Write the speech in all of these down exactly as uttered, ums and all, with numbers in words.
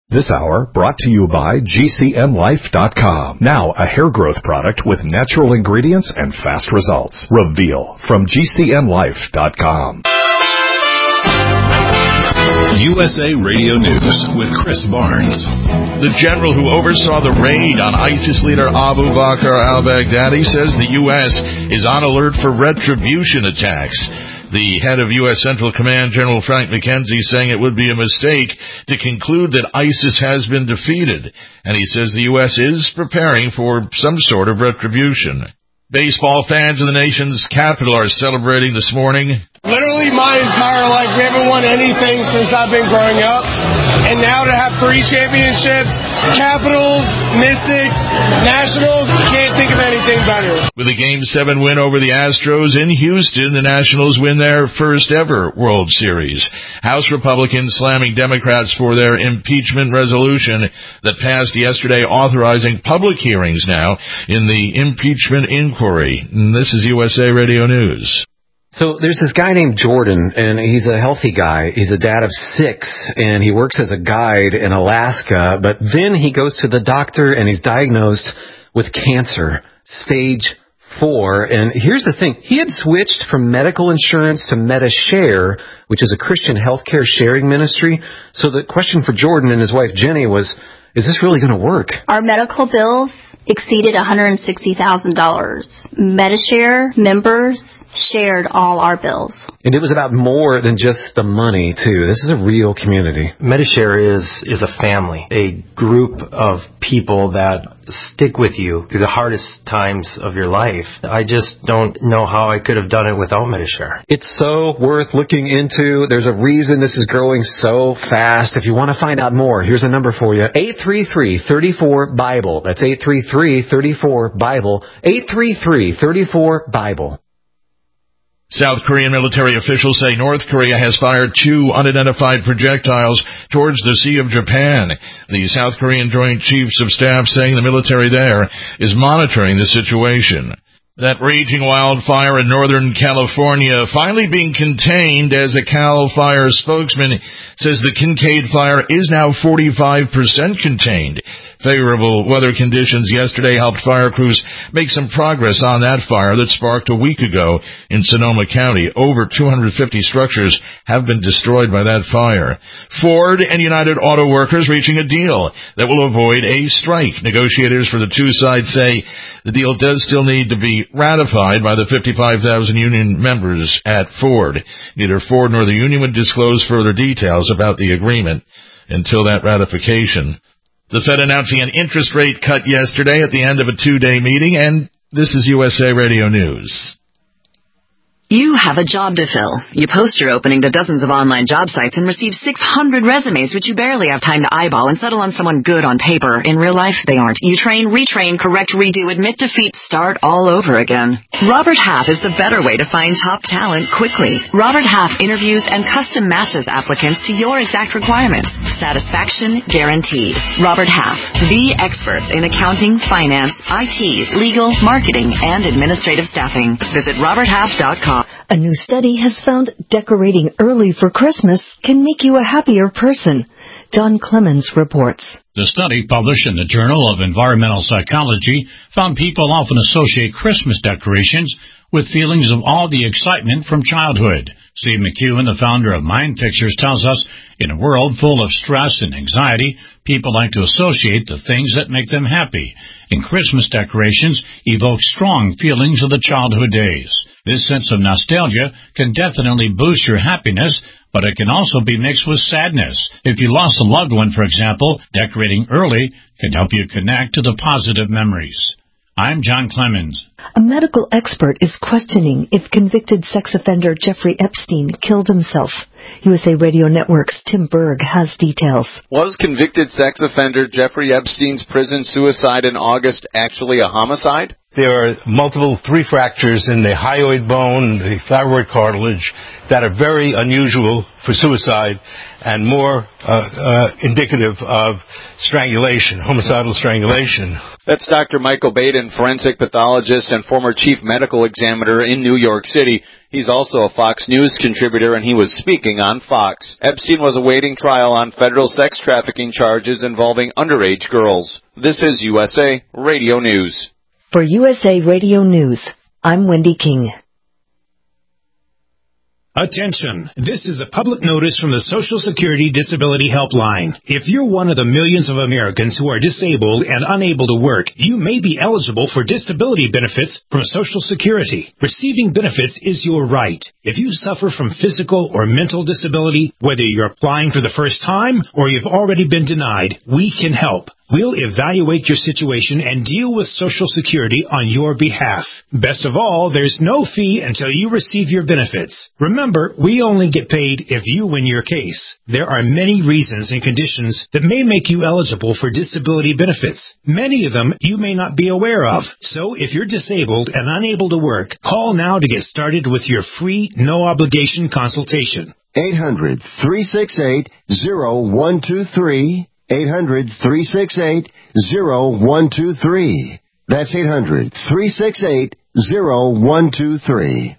This hour brought to you by G C M Life dot com. Now a hair growth product with natural ingredients and fast results. Reveal from G C M Life dot com. U S A Radio News with Chris Barnes. The general who oversaw the raid on ISIS leader Abu Bakr al-Baghdadi says the U S is on alert for retribution attacks. The head of U S Central Command, General Frank McKenzie, saying it would be a mistake to conclude that ISIS has been defeated, and he says the U S is preparing for some sort of retribution. Baseball fans in the nation's capital are celebrating this morning. Literally my entire life, we haven't won anything since I've been growing up. And now to have three championships, Capitals, Mystics, Nationals, can't think of anything better. With a Game seven win over the Astros in Houston, the Nationals win their first ever World Series. House Republicans slamming Democrats for their impeachment resolution that passed yesterday, authorizing public hearings now in the impeachment inquiry. And this is U S A Radio News. So there's this guy named Jordan, and he's a healthy guy. He's a dad of six, and he works as a guide in Alaska. But then he goes to the doctor, and he's diagnosed with cancer, stage four. And here's the thing. He had switched from medical insurance to MediShare, which is a Christian healthcare sharing ministry. So the question for Jordan and his wife Jenny was, is this really going to work? Our medical bills exceeded one hundred sixty thousand dollars. MediShare members shared all our bills. And it was about more than just the money, too. This is a real community. MediShare is is a family, a group of people that stick with you through the hardest times of your life. I just don't know how I could have done it without MediShare. It's so worth looking into. There's a reason this is growing so fast. If you want to find out more, here's a number for you. eight three three, three four, BIBLE. That's eight three three, three four, BIBLE. eight three three, three four, BIBLE. South Korean military officials say North Korea has fired two unidentified projectiles towards the Sea of Japan. The South Korean Joint Chiefs of Staff saying the military there is monitoring the situation. That raging wildfire in Northern California finally being contained, as a CAL FIRE spokesman says the Kincaid fire is now forty-five percent contained. Favorable weather conditions yesterday helped fire crews make some progress on that fire that sparked a week ago in Sonoma County. Over two hundred fifty structures have been destroyed by that fire. Ford and United Auto Workers reaching a deal that will avoid a strike. Negotiators for the two sides say the deal does still need to be ratified by the fifty-five thousand union members at Ford. Neither Ford nor the union would disclose further details about the agreement until that ratification. The Fed announcing an interest rate cut yesterday at the end of a two-day meeting, and this is U S A Radio News. You have a job to fill. You post your opening to dozens of online job sites and receive six hundred resumes, which you barely have time to eyeball and settle on someone good on paper. In real life, they aren't. You train, retrain, correct, redo, admit defeat, start all over again. Robert Half is the better way to find top talent quickly. Robert Half interviews and custom matches applicants to your exact requirements. Satisfaction guaranteed. Robert Half, the experts in accounting, finance, I T, legal, marketing, and administrative staffing. Visit robert half dot com. A new study has found decorating early for Christmas can make you a happier person. John Clemens reports. The study, published in the Journal of Environmental Psychology, found people often associate Christmas decorations with feelings of all the excitement from childhood. Steve McEwen, the founder of Mind Pictures, tells us, in a world full of stress and anxiety, people like to associate the things that make them happy. And Christmas decorations evoke strong feelings of the childhood days. This sense of nostalgia can definitely boost your happiness, but it can also be mixed with sadness. If you lost a loved one, for example, decorating early can help you connect to the positive memories. I'm John Clemens. A medical expert is questioning if convicted sex offender Jeffrey Epstein killed himself. U S A Radio Network's Tim Berg has details. Was convicted sex offender Jeffrey Epstein's prison suicide in August actually a homicide? there are multiple three fractures in the hyoid bone, the thyroid cartilage, that are very unusual for suicide and more uh, uh, indicative of strangulation, homicidal strangulation. That's Doctor Michael Baden, forensic pathologist and former chief medical examiner in New York City. He's also a Fox News contributor, and he was speaking on Fox. Epstein was awaiting trial on federal sex trafficking charges involving underage girls. This is U S A Radio News. For U S A Radio News, I'm Wendy King. Attention! This is a public notice from the Social Security Disability Helpline. If you're one of the millions of Americans who are disabled and unable to work, you may be eligible for disability benefits from Social Security. Receiving benefits is your right. If you suffer from physical or mental disability, whether you're applying for the first time or you've already been denied, we can help. We'll evaluate your situation and deal with Social Security on your behalf. Best of all, there's no fee until you receive your benefits. Remember, we only get paid if you win your case. There are many reasons and conditions that may make you eligible for disability benefits. Many of them you may not be aware of. So if you're disabled and unable to work, call now to get started with your free, no-obligation consultation. eight hundred, three six eight, zero one two three. eight hundred, three six eight, zero one two three. That's eight hundred, three six eight, zero one two three.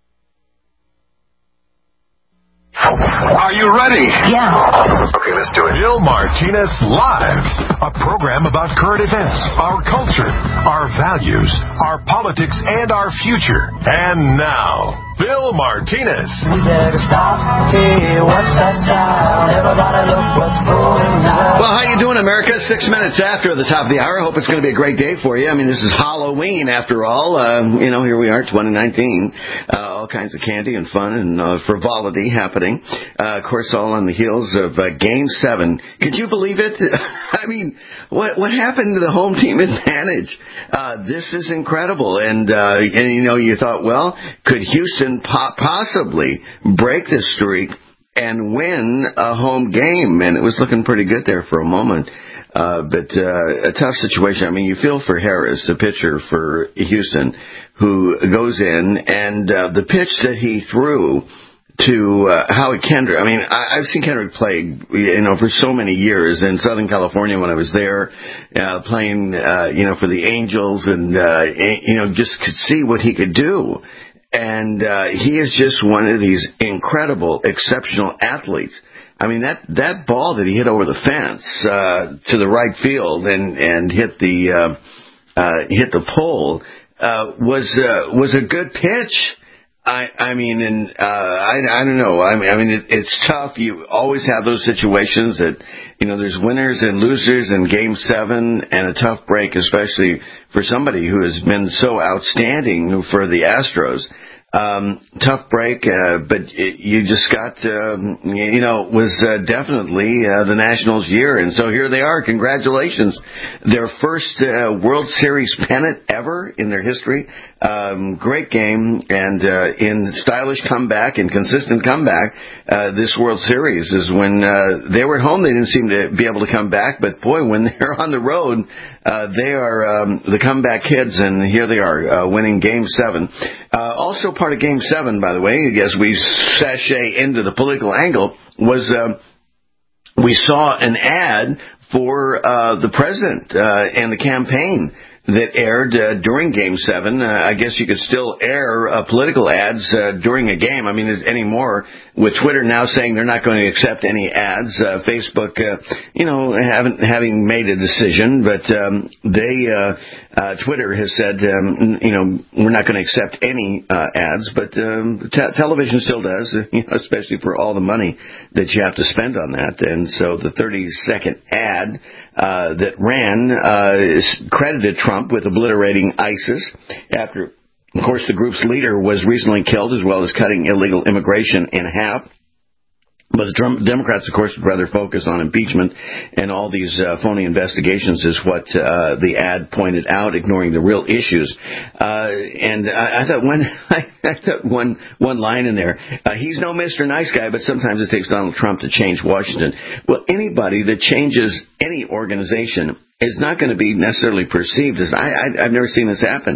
Are you ready? Yeah. Okay, let's do it. Bill Martinez Live, a program about current events, our culture, our values, our politics, and our future. And now, Bill Martinez. We better stop. Hey, what's that sound? Everybody look what's going on. Well, how you doing, America? Six minutes after the top of the hour. I hope it's going to be a great day for you. I mean, this is Halloween, after all. Uh, you know, here we are, twenty nineteen. Uh, all kinds of candy and fun and uh, frivolity happening. Uh, of course, all on the heels of uh, Game seven. Could you believe it? I mean, what what happened to the home team advantage? Uh, this is incredible. And, uh, and, you know, you thought, well, could Houston po- possibly break this streak and win a home game? And it was looking pretty good there for a moment. Uh, but uh, a tough situation. I mean, you feel for Harris, the pitcher for Houston, who goes in, and uh, the pitch that he threw to uh, Howie Kendrick. I mean, I, I've seen Kendrick play, you know, for so many years in Southern California when I was there, uh, playing, uh, you know, for the Angels, and, uh, you know, just could see what he could do. And uh, he is just one of these incredible, exceptional athletes. I mean, that, that ball that he hit over the fence uh, to the right field and, and hit the uh, uh, hit the pole uh, was uh, was a good pitch. I, I mean, and uh, I, I don't know. I mean, I mean it, it's tough. You always have those situations that, you know, there's winners and losers in Game seven, and a tough break, especially for somebody who has been so outstanding for the Astros. Um, tough break, uh, but it, you just got, um, you know, was uh, definitely uh, the Nationals' year, and so here they are. Congratulations. Their first uh, World Series pennant ever in their history. Um, great game, and uh, in stylish comeback and consistent comeback, uh, this World Series is when uh, they were at home, they didn't seem to be able to come back, but boy, when they're on the road, uh, they are um, the comeback kids, and here they are uh, winning Game seven. Uh, also part of Game seven, by the way, as we sashay into the political angle, was uh, we saw an ad for uh, the president uh, and the campaign that aired uh, during Game seven. Uh, I guess you could still air uh, political ads uh, during a game. I mean, anymore, with Twitter now saying they're not going to accept any ads. Uh, Facebook, uh, you know, haven't having made a decision, but um, they, uh, uh, Twitter has said, um, you know, we're not going to accept any uh, ads, but um, te- television still does, you know, especially for all the money that you have to spend on that. And so the thirty-second ad uh, that ran uh, credited Trump with obliterating ISIS after, of course, the group's leader was recently killed, as well as cutting illegal immigration in half. But the Trump, Democrats, of course, would rather focus on impeachment, and all these uh, phony investigations is what uh, the ad pointed out, ignoring the real issues. Uh, and I, I thought one, I thought one, one line in there. Uh, he's no Mister Nice Guy, but sometimes it takes Donald Trump to change Washington. Well, anybody that changes any organization is not going to be necessarily perceived as, I, I, I've never seen this happen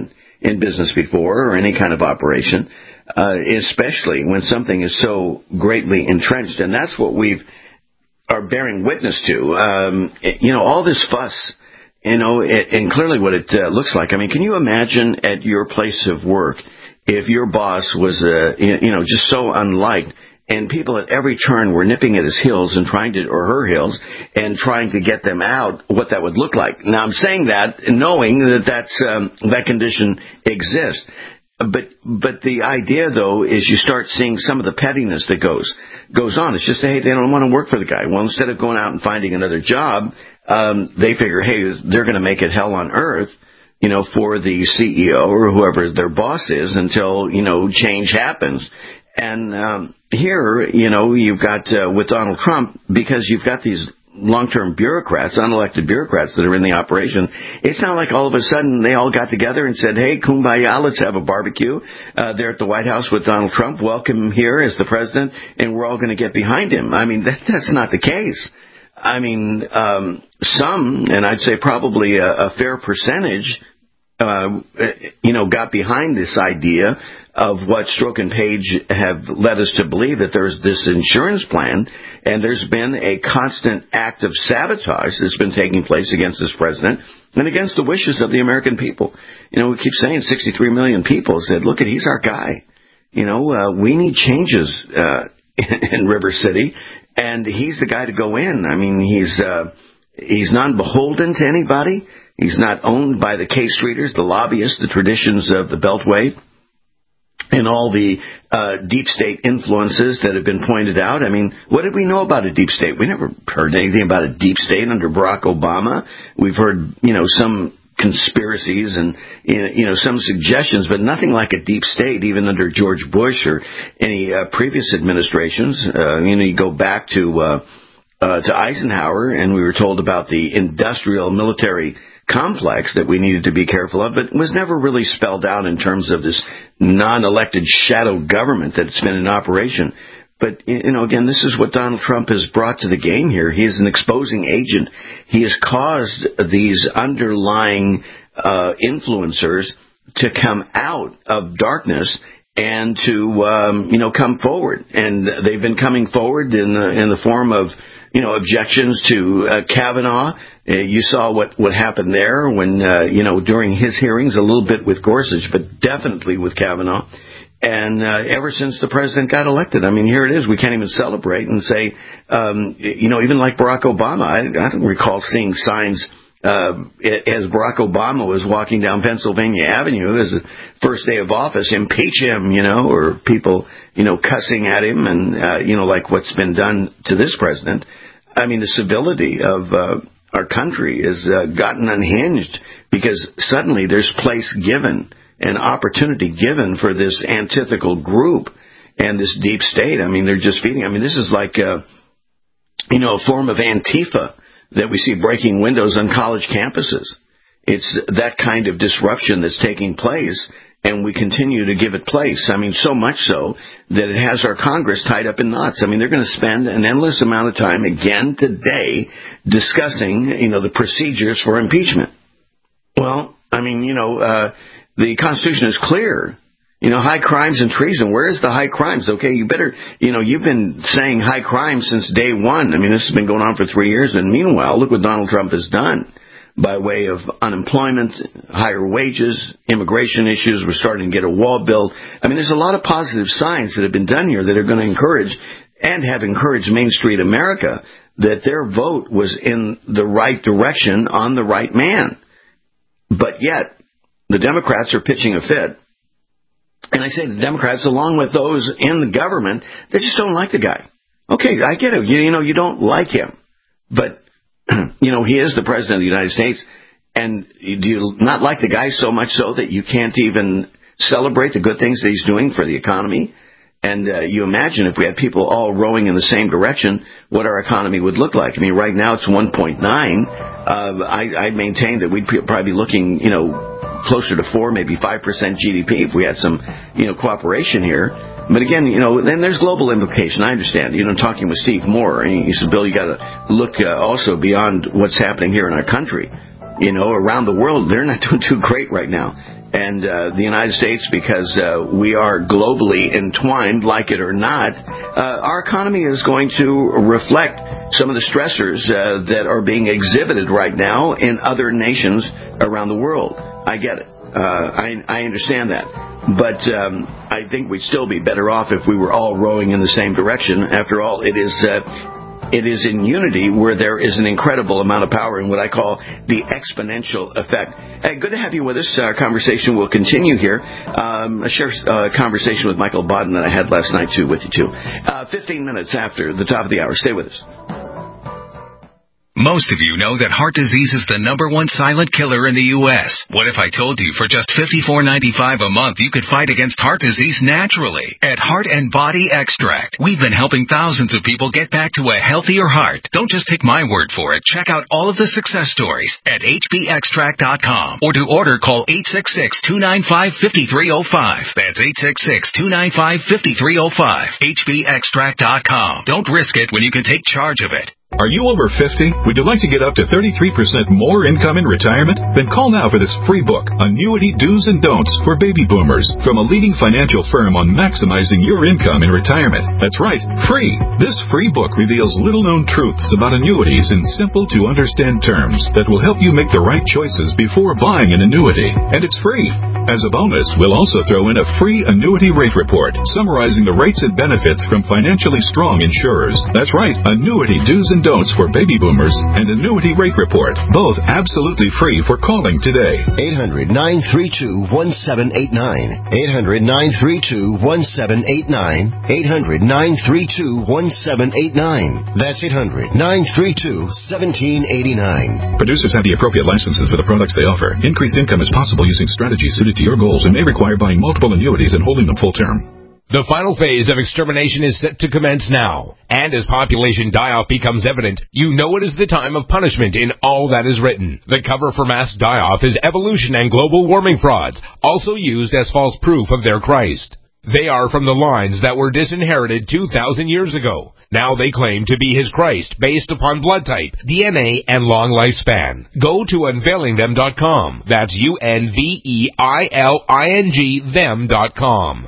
in business before or any kind of operation, uh, especially when something is so greatly entrenched. And that's what we've are bearing witness to. Um, you know, all this fuss, you know, it, and clearly what it uh, looks like. I mean, can you imagine at your place of work if your boss was, uh, you know, just so unliked, and people at every turn were nipping at his heels and trying to, or her heels, and trying to get them out, what that would look like. Now, I'm saying that knowing that that's, um, that condition exists. But but the idea, though, is you start seeing some of the pettiness that goes goes on. It's just, hey, they don't want to work for the guy. Well, instead of going out and finding another job, um, they figure, hey, they're going to make it hell on earth, you know, for the C E O or whoever their boss is until, you know, change happens. And um, here, you know, you've got uh, with Donald Trump, because you've got these long-term bureaucrats, unelected bureaucrats that are in the operation. It's not like all of a sudden they all got together and said, hey, kumbaya, let's have a barbecue. Uh, they're at the White House with Donald Trump. Welcome him here as the president, and we're all going to get behind him. I mean, that, that's not the case. I mean, um, some, and I'd say probably a, a fair percentage, uh, you know, got behind this idea of what Strzok and Page have led us to believe, that there's this insurance plan, and there's been a constant act of sabotage that's been taking place against this president and against the wishes of the American people. You know, we keep saying sixty-three million people said, look, he's our guy. You know, uh, we need changes uh, in River City, and he's the guy to go in. I mean, he's uh, he's non-beholden to anybody. He's not owned by the K-Streeters, the lobbyists, the traditions of the Beltway, and all the uh, deep state influences that have been pointed out. I mean, what did we know about a deep state? We never heard anything about a deep state under Barack Obama. We've heard, you know, some conspiracies and, you know, some suggestions, but nothing like a deep state, even under George Bush or any uh, previous administrations. Uh, you know, you go back to uh, uh, to Eisenhower, and we were told about the industrial military complex that we needed to be careful of, but was never really spelled out in terms of this non-elected shadow government that's been in operation. But, you know, again, this is what Donald Trump has brought to the game here. He is an exposing agent. He has caused these underlying uh, influencers to come out of darkness and to, um, you know, come forward. And they've been coming forward in the, in the form of, you know, objections to uh, Kavanaugh. Uh, you saw what, what happened there when, uh, you know, during his hearings, a little bit with Gorsuch, but definitely with Kavanaugh. And uh, ever since the president got elected, I mean, here it is. We can't even celebrate and say, um, you know, even like Barack Obama, I, I don't recall seeing signs uh, as Barack Obama was walking down Pennsylvania Avenue as the first day of office, impeach him, you know, or people, you know, cussing at him and, uh, you know, like what's been done to this president. I mean, the civility of uh, our country has uh, gotten unhinged because suddenly there's place given, an opportunity given for this antithetical group and this deep state. I mean, they're just feeding. I mean, this is like, uh, you know, a form of Antifa that we see breaking windows on college campuses. It's that kind of disruption that's taking place, and we continue to give it place. I mean, so much so that it has our Congress tied up in knots. I mean, they're going to spend an endless amount of time again today discussing, you know, the procedures for impeachment. Well, I mean, you know, uh, the Constitution is clear. You know, high crimes and treason. Where is the high crimes? Okay, you better, you know, you've been saying high crimes since day one. I mean, this has been going on for three years. And meanwhile, look what Donald Trump has done by way of unemployment, higher wages, immigration issues. We're starting to get a wall built. I mean, there's a lot of positive signs that have been done here that are going to encourage and have encouraged Main Street America that their vote was in the right direction on the right man. But yet, the Democrats are pitching a fit. And I say the Democrats, along with those in the government, they just don't like the guy. Okay, I get it. You, you know, you don't like him. But, you know, he is the president of the United States. And do you not like the guy so much so that you can't even celebrate the good things that he's doing for the economy? And uh, you imagine if we had people all rowing in the same direction, what our economy would look like. I mean, right now it's one point nine. Uh, I, I maintain that we'd probably be looking, you know, closer to four, maybe five percent G D P if we had some, you know, cooperation here. But again, you know, then there's global implication. I understand. You know, talking with Steve Moore, he said, Bill, you got to look uh, also beyond what's happening here in our country. You know, around the world, they're not doing too great right now. And uh, the United States, because uh, we are globally entwined, like it or not, uh, our economy is going to reflect some of the stressors uh, that are being exhibited right now in other nations around the world. I get it. Uh, I, I understand that. But um, I think we'd still be better off if we were all rowing in the same direction. After all, it is... Uh, It is in unity where there is an incredible amount of power in what I call the exponential effect. Hey, good to have you with us. Our conversation will continue here. Um, I share a conversation with Michael Baden that I had last night, too, with you, too. Uh, fifteen minutes after the top of the hour. Stay with us. Most of you know that heart disease is the number one silent killer in the U S What if I told you for just fifty-four ninety-five a month you could fight against heart disease naturally? At Heart and Body Extract, we've been helping thousands of people get back to a healthier heart. Don't just take my word for it. Check out all of the success stories at H B extract dot com, or to order, call eight six six, two nine five, five three zero five. That's eight six six, two nine five, five three zero five. H B extract dot com. Don't risk it when you can take charge of it. Are you over fifty? Would you like to get up to thirty-three percent more income in retirement? Then call now for this free book, Annuity Do's and Don'ts for Baby Boomers, from a leading financial firm on maximizing your income in retirement. That's right, free. This free book reveals little-known truths about annuities in simple-to-understand terms that will help you make the right choices before buying an annuity. And it's free. As a bonus, we'll also throw in a free annuity rate report summarizing the rates and benefits from financially strong insurers. That's right, Annuity Do's and Don'ts for Baby Boomers and Annuity Rate Report, both absolutely free for calling today. eight hundred, nine three two, one seven eight nine. eight hundred, nine three two, one seven eight nine. eight hundred, nine three two, one seven eight nine. That's eight hundred, nine three two, one seven eight nine. Producers have the appropriate licenses for the products they offer. Increased income is possible using strategies suited to your goals and may require buying multiple annuities and holding them full term. The final phase of extermination is set to commence now. And as population die-off becomes evident, you know it is the time of punishment in all that is written. The cover for mass die-off is evolution and global warming frauds, also used as false proof of their Christ. They are from the lines that were disinherited two thousand years ago. Now they claim to be his Christ based upon blood type, D N A, and long lifespan. Go to unveiling them dot com. That's U N V E I L I N G them dot com.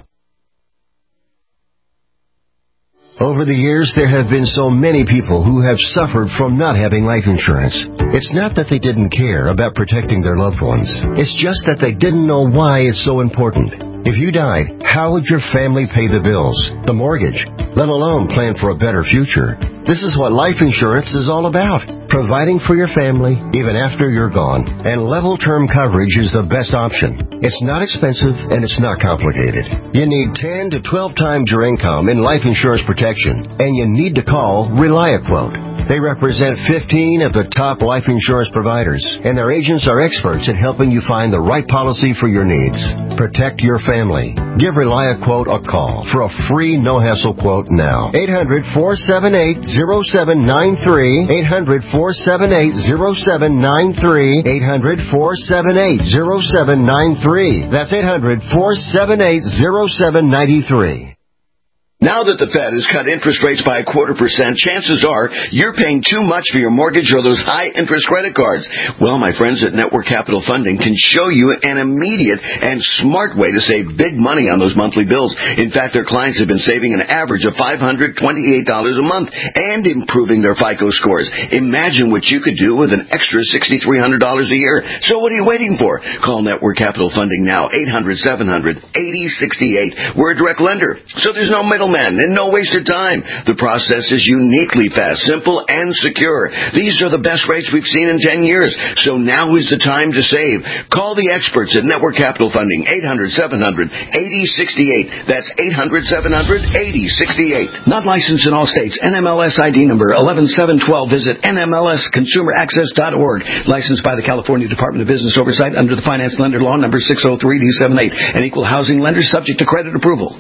Over the years, there have been so many people who have suffered from not having life insurance. It's not that they didn't care about protecting their loved ones. It's just that they didn't know why it's so important. If you died, how would your family pay the bills, the mortgage, let alone plan for a better future? This is what life insurance is all about. Providing for your family even after you're gone. And level term coverage is the best option. It's not expensive and it's not complicated. You need ten to twelve times your income in life insurance protection. And you need to call ReliaQuote. They represent fifteen of the top life insurance providers, and their agents are experts at helping you find the right policy for your needs. Protect your family. Give ReliaQuote a call for a free no-hassle quote now. eight hundred, four seven eight, zero seven nine three. eight hundred, four seven eight, zero seven nine three. eight hundred, four seven eight, zero seven nine three. That's eight hundred, four seven eight, zero seven nine three. Now that the Fed has cut interest rates by a quarter percent, chances are you're paying too much for your mortgage or those high-interest credit cards. Well, my friends at Network Capital Funding can show you an immediate and smart way to save big money on those monthly bills. In fact, their clients have been saving an average of five hundred twenty-eight dollars a month and improving their FICO scores. Imagine what you could do with an extra six thousand three hundred dollars a year. So what are you waiting for? Call Network Capital Funding now, eight hundred, seven hundred, eighty sixty-eight. We're a direct lender, so there's no middleman and no wasted time. The process is uniquely fast, simple, and secure. These are the best rates we've seen in ten years, so now is the time to save. Call the experts at Network Capital Funding, eight hundred, seven hundred, eighty sixty-eight. That's eight hundred, seven hundred, eighty sixty-eight. Not licensed in all states. N M L S I D number eleven seven twelve. Visit N M L S consumer access dot org. Licensed by the California Department of Business Oversight under the Finance Lender Law number six oh three D seventy-eight. An equal housing lender subject to credit approval.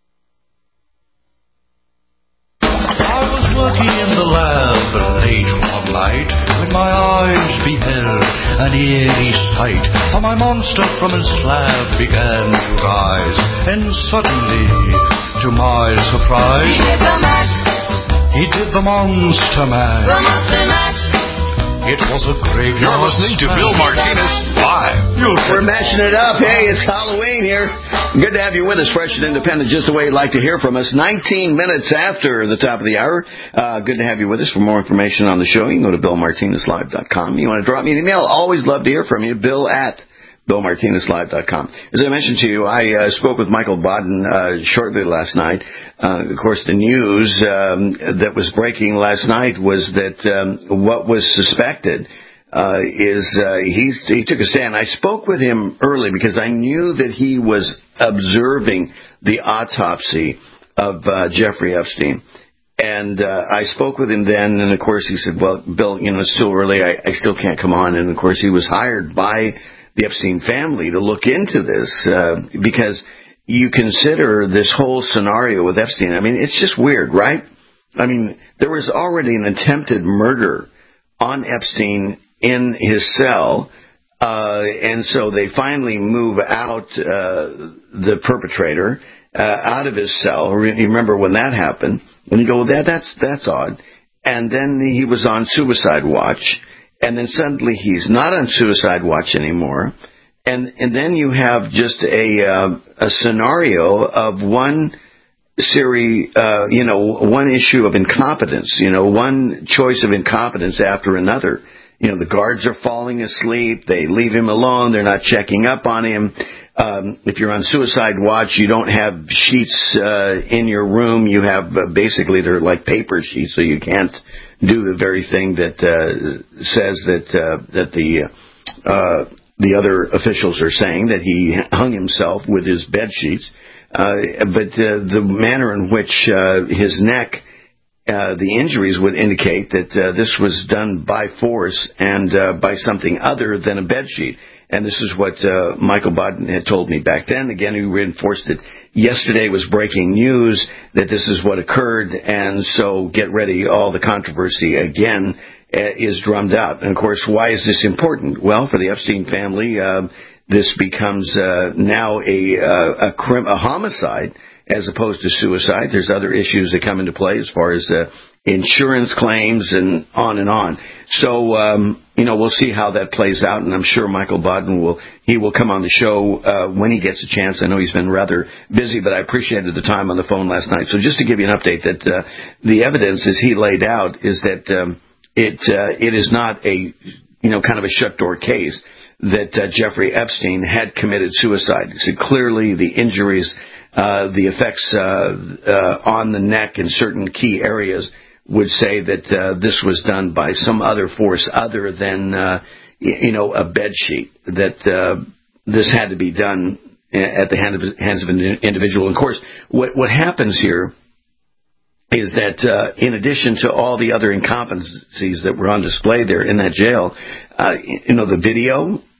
Working in the lab late one night, when my eyes beheld an eerie sight. For my monster from his slab began to rise, and suddenly, to my surprise, he did the mash. He did the monster mash. The monster mash. It was a graveyard. You're listening to Bill Martinez Live. We're mashing it up. Hey, it's Halloween here. Good to have you with us, fresh and independent, just the way you'd like to hear from us. nineteen minutes after the top of the hour. Uh, good to have you with us. For more information on the show, you can go to bill martinez live dot com. You want to drop me an email? Always love to hear from you. Bill at bill martinez live dot com. As I mentioned to you, I uh, spoke with Michael Baden uh, shortly last night. Uh, of course, the news um, that was breaking last night was that um, what was suspected Uh, is uh, he's, he took a stand. I spoke with him early because I knew that he was observing the autopsy of uh, Jeffrey Epstein. And uh, I spoke with him then, and of course he said, well, Bill, you know, it's still early. I, I still can't come on. And of course he was hired by the Epstein family to look into this uh, because you consider this whole scenario with Epstein. I mean, it's just weird, right? I mean, there was already an attempted murder on Epstein in his cell, uh, and so they finally move out uh, the perpetrator uh, out of his cell. You remember when that happened? And you go, that that's that's odd. And then he was on suicide watch, and then suddenly he's not on suicide watch anymore. And and then you have just a uh, a scenario of one series, uh, you know, one issue of incompetence, you know, one choice of incompetence after another. You know, the guards are falling asleep. They leave him alone. They're not checking up on him. Um, if you're on suicide watch, you don't have sheets uh, in your room. You have uh, basically they're like paper sheets, so you can't do the very thing that uh, says that uh, that the uh, the other officials are saying, that he hung himself with his bed sheets. Uh, but uh, the manner in which uh, his neck. Uh, the injuries would indicate that uh, this was done by force and uh, by something other than a bedsheet. And this is what uh, Michael Baden had told me back then. Again, he reinforced it. Yesterday was breaking news that this is what occurred, and so get ready. All the controversy again uh, is drummed out. And, of course, why is this important? Well, for the Epstein family, uh, this becomes uh, now a, uh, a, crim- a homicide as opposed to suicide. There's other issues that come into play as far as uh, insurance claims and on and on. So, um, you know, we'll see how that plays out, and I'm sure Michael Baden will, he will come on the show uh, when he gets a chance. I know he's been rather busy, but I appreciated the time on the phone last night. So just to give you an update, that uh, the evidence as he laid out is that um, it uh, it is not a, you know, kind of a shut-door case, that uh, Jeffrey Epstein had committed suicide. He said clearly the injuries, Uh, the effects uh, uh, on the neck in certain key areas would say that uh, this was done by some other force other than, uh, you know, a bed sheet, that uh, this had to be done at the hand of, hands of an individual. And of course, what, what happens here is that uh, in addition to all the other incompetencies that were on display there in that jail, uh, you know, the video,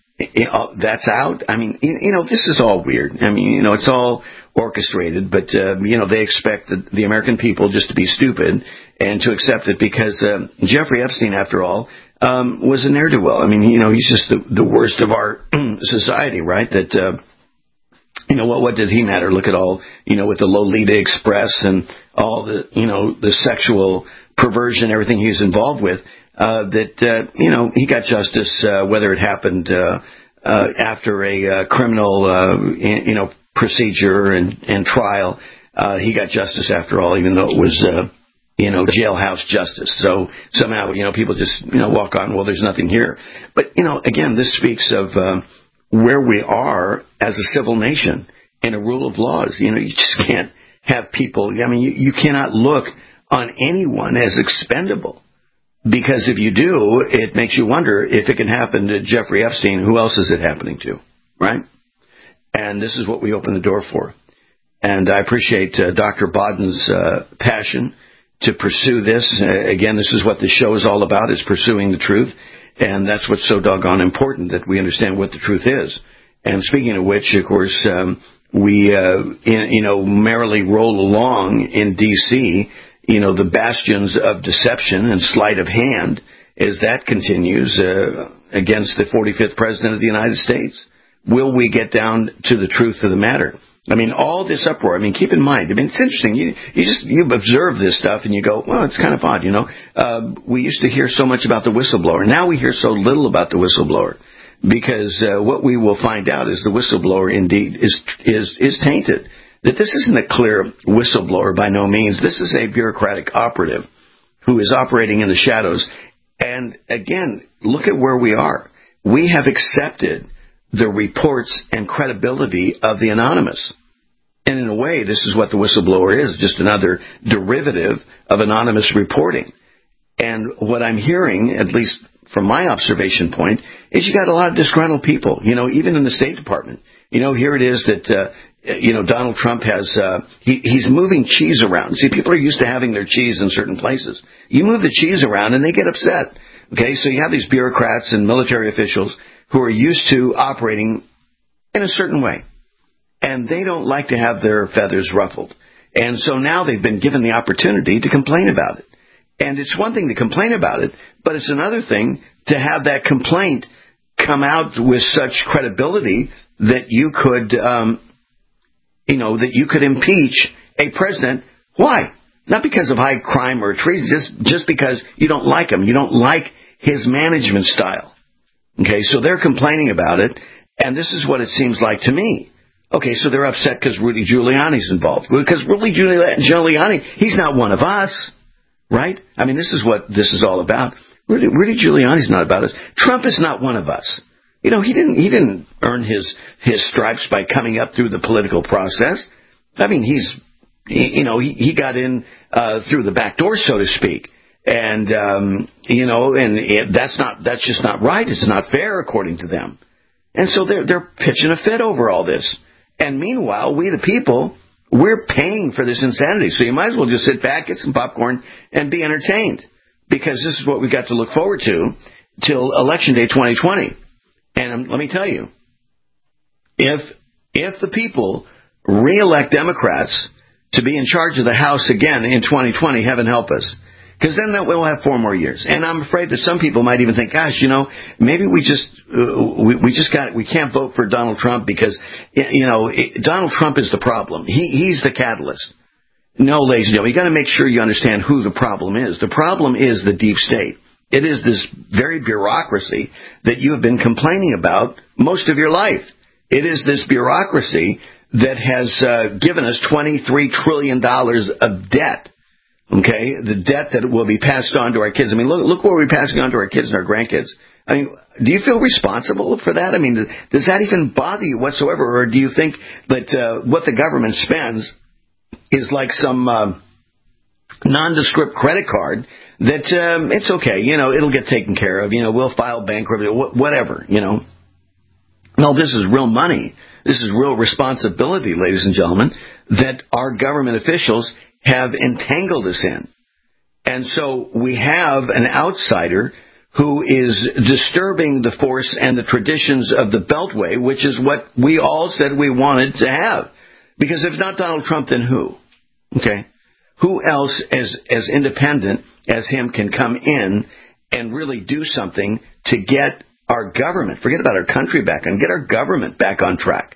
that's out. I mean, you know, this is all weird. I mean, you know, it's all orchestrated, but, uh, you know, they expect the, the American people just to be stupid and to accept it because uh, Jeffrey Epstein, after all, um, was a ne'er-do-well. I mean, you know, he's just the, the worst of our society, right? That, uh, you know, what, what does he matter? Look at all, you know, with the Lolita Express and all the, you know, the sexual perversion, everything he's involved with. Uh, that, uh, you know, he got justice, uh, whether it happened, uh, uh, after a, uh, criminal, uh, you know, procedure and, and trial. Uh, he got justice after all, even though it was, uh, you know, jailhouse justice. So somehow, you know, people just, you know, walk on, well, there's nothing here. But, you know, again, this speaks of, uh, where we are as a civil nation in a rule of laws. You know, you just can't have people, I mean, you, you cannot look on anyone as expendable. Because if you do, it makes you wonder if it can happen to Jeffrey Epstein, who else is it happening to, right? And this is what we open the door for. And I appreciate uh, Doctor Baden's uh, passion to pursue this. Uh, again, this is what the show is all about, is pursuing the truth. And that's what's so doggone important, that we understand what the truth is. And speaking of which, of course, um, we, uh, in, you know, merrily roll along in D C, you know, the bastions of deception and sleight of hand, as that continues uh, against the forty-fifth President of the United States. Will we get down to the truth of the matter? I mean, all this uproar. I mean, keep in mind. I mean, it's interesting. You you just you observe this stuff and you go, well, it's kind of odd, you know. Uh, we used to hear so much about the whistleblower. Now we hear so little about the whistleblower because uh, what we will find out is the whistleblower indeed is is is tainted. That this isn't a clear whistleblower by no means. This is a bureaucratic operative who is operating in the shadows. And again, look at where we are. We have accepted the reports and credibility of the anonymous. And in a way, this is what the whistleblower is, just another derivative of anonymous reporting. And what I'm hearing, at least from my observation point, is you got a lot of disgruntled people, you know, even in the State Department. You know, here it is that, uh, you know, Donald Trump has, uh, he, he's moving cheese around. See, people are used to having their cheese in certain places. You move the cheese around and they get upset. Okay, so you have these bureaucrats and military officials who are used to operating in a certain way. And they don't like to have their feathers ruffled. And so now they've been given the opportunity to complain about it. And it's one thing to complain about it, but it's another thing to have that complaint come out with such credibility that you could, um, you know, that you could impeach a president. Why? Not because of high crime or treason, just, just because you don't like him. You don't like his management style. Okay, so they're complaining about it, and this is what it seems like to me. Okay, so they're upset because Rudy Giuliani's involved. Because Rudy Giuliani, he's not one of us, right? I mean, this is what this is all about. Rudy, Rudy Giuliani's not about us. Trump is not one of us. You know, he didn't he didn't earn his his stripes by coming up through the political process. I mean, he's, he, you know, he, he got in uh, through the back door, so to speak. And, um, you know, and it, that's not, that's just not right. It's not fair according to them. And so they're, they're pitching a fit over all this. And meanwhile, we the people, we're paying for this insanity. So you might as well just sit back, get some popcorn, and be entertained. Because this is what we've got to look forward to till Election Day twenty twenty. And um, let me tell you, if, if the people re-elect Democrats to be in charge of the House again in twenty twenty, heaven help us. Because then that we'll have four more years. And I'm afraid that some people might even think, gosh, you know, maybe we just uh, we, we just got we can't vote for Donald Trump because, you know, it, Donald Trump is the problem. He He's the catalyst. No, ladies and gentlemen, you got to make sure you understand who the problem is. The problem is the deep state. It is this very bureaucracy that you have been complaining about most of your life. It is this bureaucracy that has uh, given us twenty-three trillion dollars of debt. Okay, the debt that will be passed on to our kids. I mean, look, look what we're passing on to our kids and our grandkids. I mean, do you feel responsible for that? I mean, does that even bother you whatsoever? Or do you think that uh, what the government spends is like some uh, nondescript credit card that um, it's okay, you know, it'll get taken care of. You know, we'll file bankruptcy, whatever, you know. No, this is real money. This is real responsibility, ladies and gentlemen, that our government officials have entangled us in. And so we have an outsider who is disturbing the force and the traditions of the Beltway, which is what we all said we wanted to have. Because if not Donald Trump, then who? Okay. Who else as, as independent as him can come in and really do something to get our government, forget about our country back on, get our government back on track.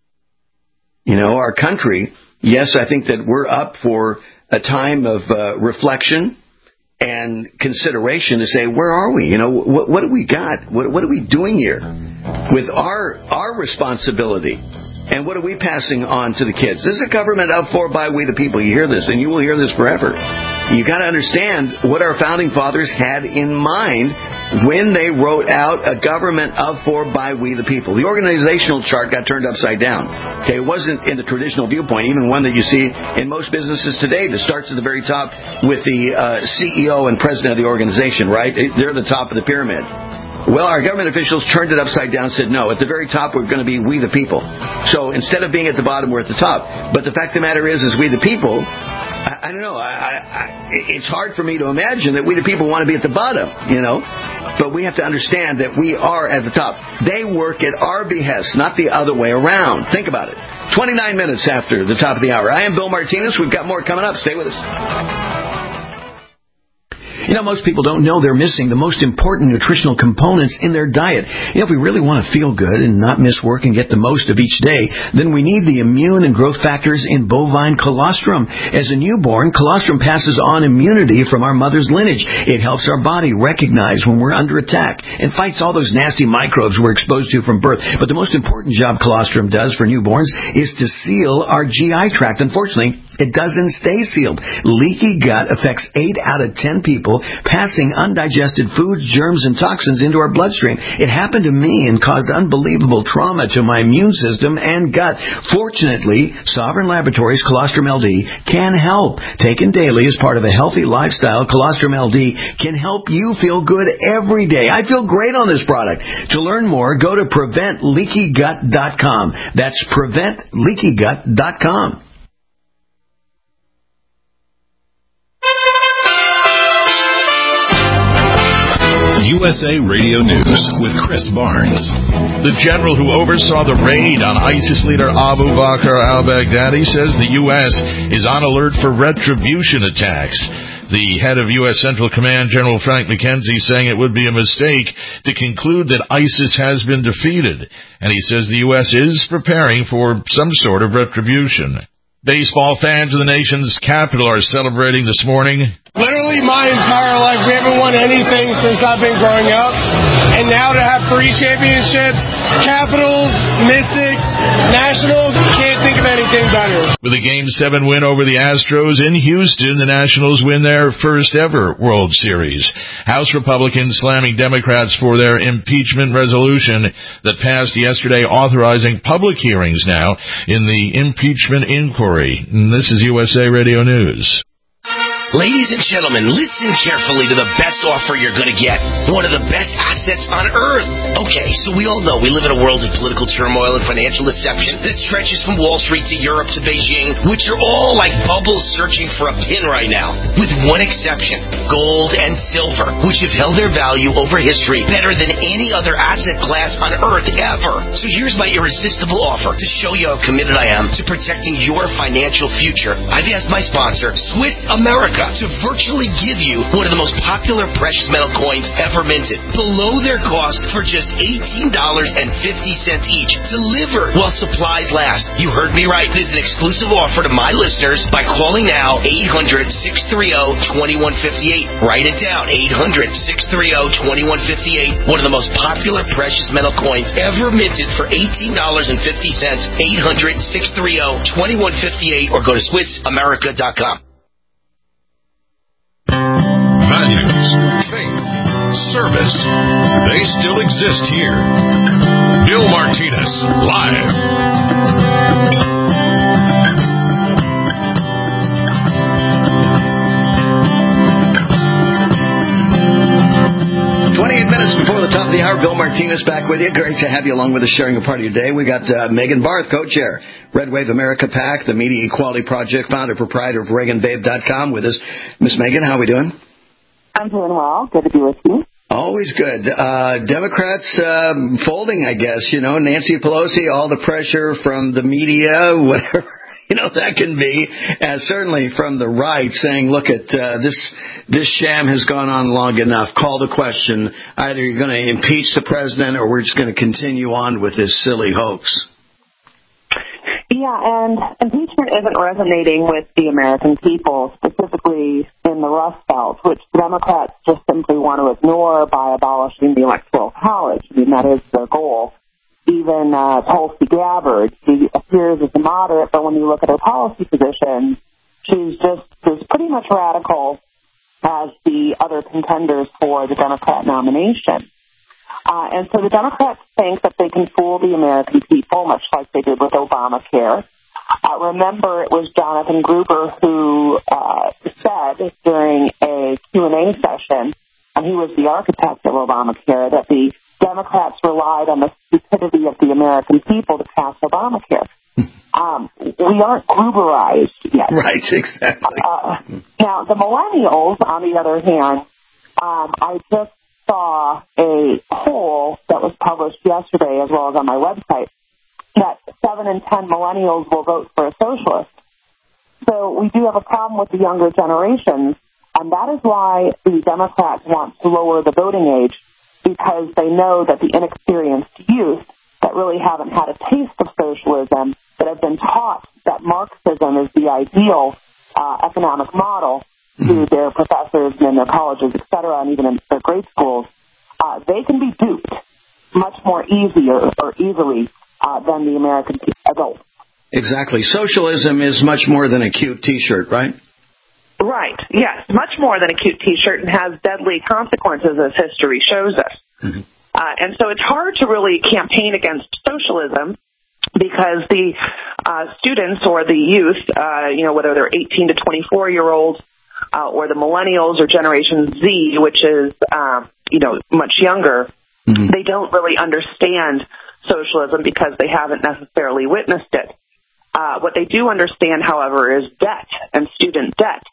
You know, our country, yes, I think that we're up for a time of uh, reflection and consideration to say, where are we? You know, what, what do we got? What, what are we doing here with our our responsibility? And what are we passing on to the kids? This is a government up for by we the people. You hear this, and you will hear this forever. You got to understand what our founding fathers had in mind when they wrote out a government of, for, by, we the people. The organizational chart got turned upside down. Okay, it wasn't in the traditional viewpoint, even one that you see in most businesses today that starts at the very top with the uh, C E O and president of the organization, right? They're the top of the pyramid. Well, our government officials turned it upside down and said, no, at the very top, we're going to be we the people. So instead of being at the bottom, we're at the top. But the fact of the matter is, is we the people, I, I don't know, I, I, I, it's hard for me to imagine that we the people want to be at the bottom, you know. But we have to understand that we are at the top. They work at our behest, not the other way around. Think about it. twenty-nine minutes after the top of the hour. I am Bill Martinez. We've got more coming up. Stay with us. You know, most people don't know they're missing the most important nutritional components in their diet. You know, if we really want to feel good and not miss work and get the most of each day, then we need the immune and growth factors in bovine colostrum. As a newborn, colostrum passes on immunity from our mother's lineage. It helps our body recognize when we're under attack and fights all those nasty microbes we're exposed to from birth. But the most important job colostrum does for newborns is to seal our G I tract. Unfortunately, it doesn't stay sealed. Leaky gut affects eight out of ten people, passing undigested foods, germs, and toxins into our bloodstream. It happened to me and caused unbelievable trauma to my immune system and gut. Fortunately, Sovereign Laboratories Colostrum L D can help. Taken daily as part of a healthy lifestyle, Colostrum L D can help you feel good every day. I feel great on this product. To learn more, go to prevent leaky gut dot com. That's prevent leaky gut dot com. U S A Radio News with Chris Barnes. The general who oversaw the raid on ISIS leader Abu Bakr al-Baghdadi says the U S is on alert for retribution attacks. The head of U S Central Command, General Frank McKenzie, saying it would be a mistake to conclude that ISIS has been defeated, and he says the U S is preparing for some sort of retribution. Baseball fans of the nation's capital are celebrating this morning. Literally my entire life, we haven't won anything since I've been growing up. And now to have three championships, Capitals, Mystics, Nationals, can't think of anything better. With a Game seven win over the Astros in Houston, the Nationals win their first ever World Series. House Republicans slamming Democrats for their impeachment resolution that passed yesterday, authorizing public hearings now in the impeachment inquiry. And this is U S A Radio News. Ladies and gentlemen, listen carefully to the best offer you're going to get. One of the best assets on earth. Okay, so we all know we live in a world of political turmoil and financial deception that stretches from Wall Street to Europe to Beijing, which are all like bubbles searching for a pin right now. With one exception, gold and silver, which have held their value over history better than any other asset class on earth ever. So here's my irresistible offer to show you how committed I am to protecting your financial future. I've asked my sponsor, Swiss America, to virtually give you one of the most popular precious metal coins ever minted, below their cost for just eighteen dollars and fifty cents each, delivered while supplies last. You heard me right. This is an exclusive offer to my listeners by calling now eight hundred, six three zero, two one five eight. Write it down, eight hundred, six three zero, two one five eight. One of the most popular precious metal coins ever minted for eighteen dollars and fifty cents. eight hundred, six three zero, two one five eight or go to Swiss America dot com. Values, faith, service, they still exist here. Bill Martinez, live. twenty-eight minutes before the top of the hour, Bill Martinez back with you. Great to have you along with us sharing a part of your day. We got uh, Megan Barth, co-chair, Red Wave America PAC, the Media Equality Project, founder, proprietor of Reagan Babe dot com with us. Miss Megan, how are we doing? I'm doing well. Good to be with you. Always good. Uh, Democrats uh, folding, I guess. You know, Nancy Pelosi, all the pressure from the media, whatever. You know, that can be, uh, certainly from the right, saying, look, at uh, this this sham has gone on long enough. Call the question. Either you're going to impeach the president or we're just going to continue on with this silly hoax. Yeah, and impeachment isn't resonating with the American people, specifically in the Rust Belt, which Democrats just simply want to ignore by abolishing the Electoral College. I mean, that is their goal. Even uh, Tulsi Gabbard, she appears as a moderate, but when you look at her policy position, she's just as pretty much radical as the other contenders for the Democrat nomination. Uh, and so the Democrats think that they can fool the American people, much like they did with Obamacare. Uh, remember, it was Jonathan Gruber who uh, said during a Q and A session, and he was the architect of Obamacare, that the Democrats relied on the stupidity of the American people to pass Obamacare. Um, we aren't Gruberized yet. Right, exactly. Uh, now, the millennials, on the other hand, um, I just saw a poll that was published yesterday as well as on my website that seven in ten millennials will vote for a socialist. So we do have a problem with the younger generations And that is why the Democrats want to lower the voting age, because they know that the inexperienced youth that really haven't had a taste of socialism, that have been taught that Marxism is the ideal uh, economic model through their professors and in their colleges, et cetera, and even in their grade schools, uh, they can be duped much more easier or easily uh, than the American adults. Exactly. Socialism is much more than a cute T-shirt, right? Right, yes, much more than a cute T-shirt, and has deadly consequences, as history shows us. Mm-hmm. Uh, and so it's hard to really campaign against socialism because the uh, students or the youth, uh, you know, whether they're eighteen to twenty-four-year-olds uh, or the millennials or Generation Z, which is, um, you know, much younger, mm-hmm. they don't really understand socialism because they haven't necessarily witnessed it. Uh, what they do understand, however, is debt and student debt.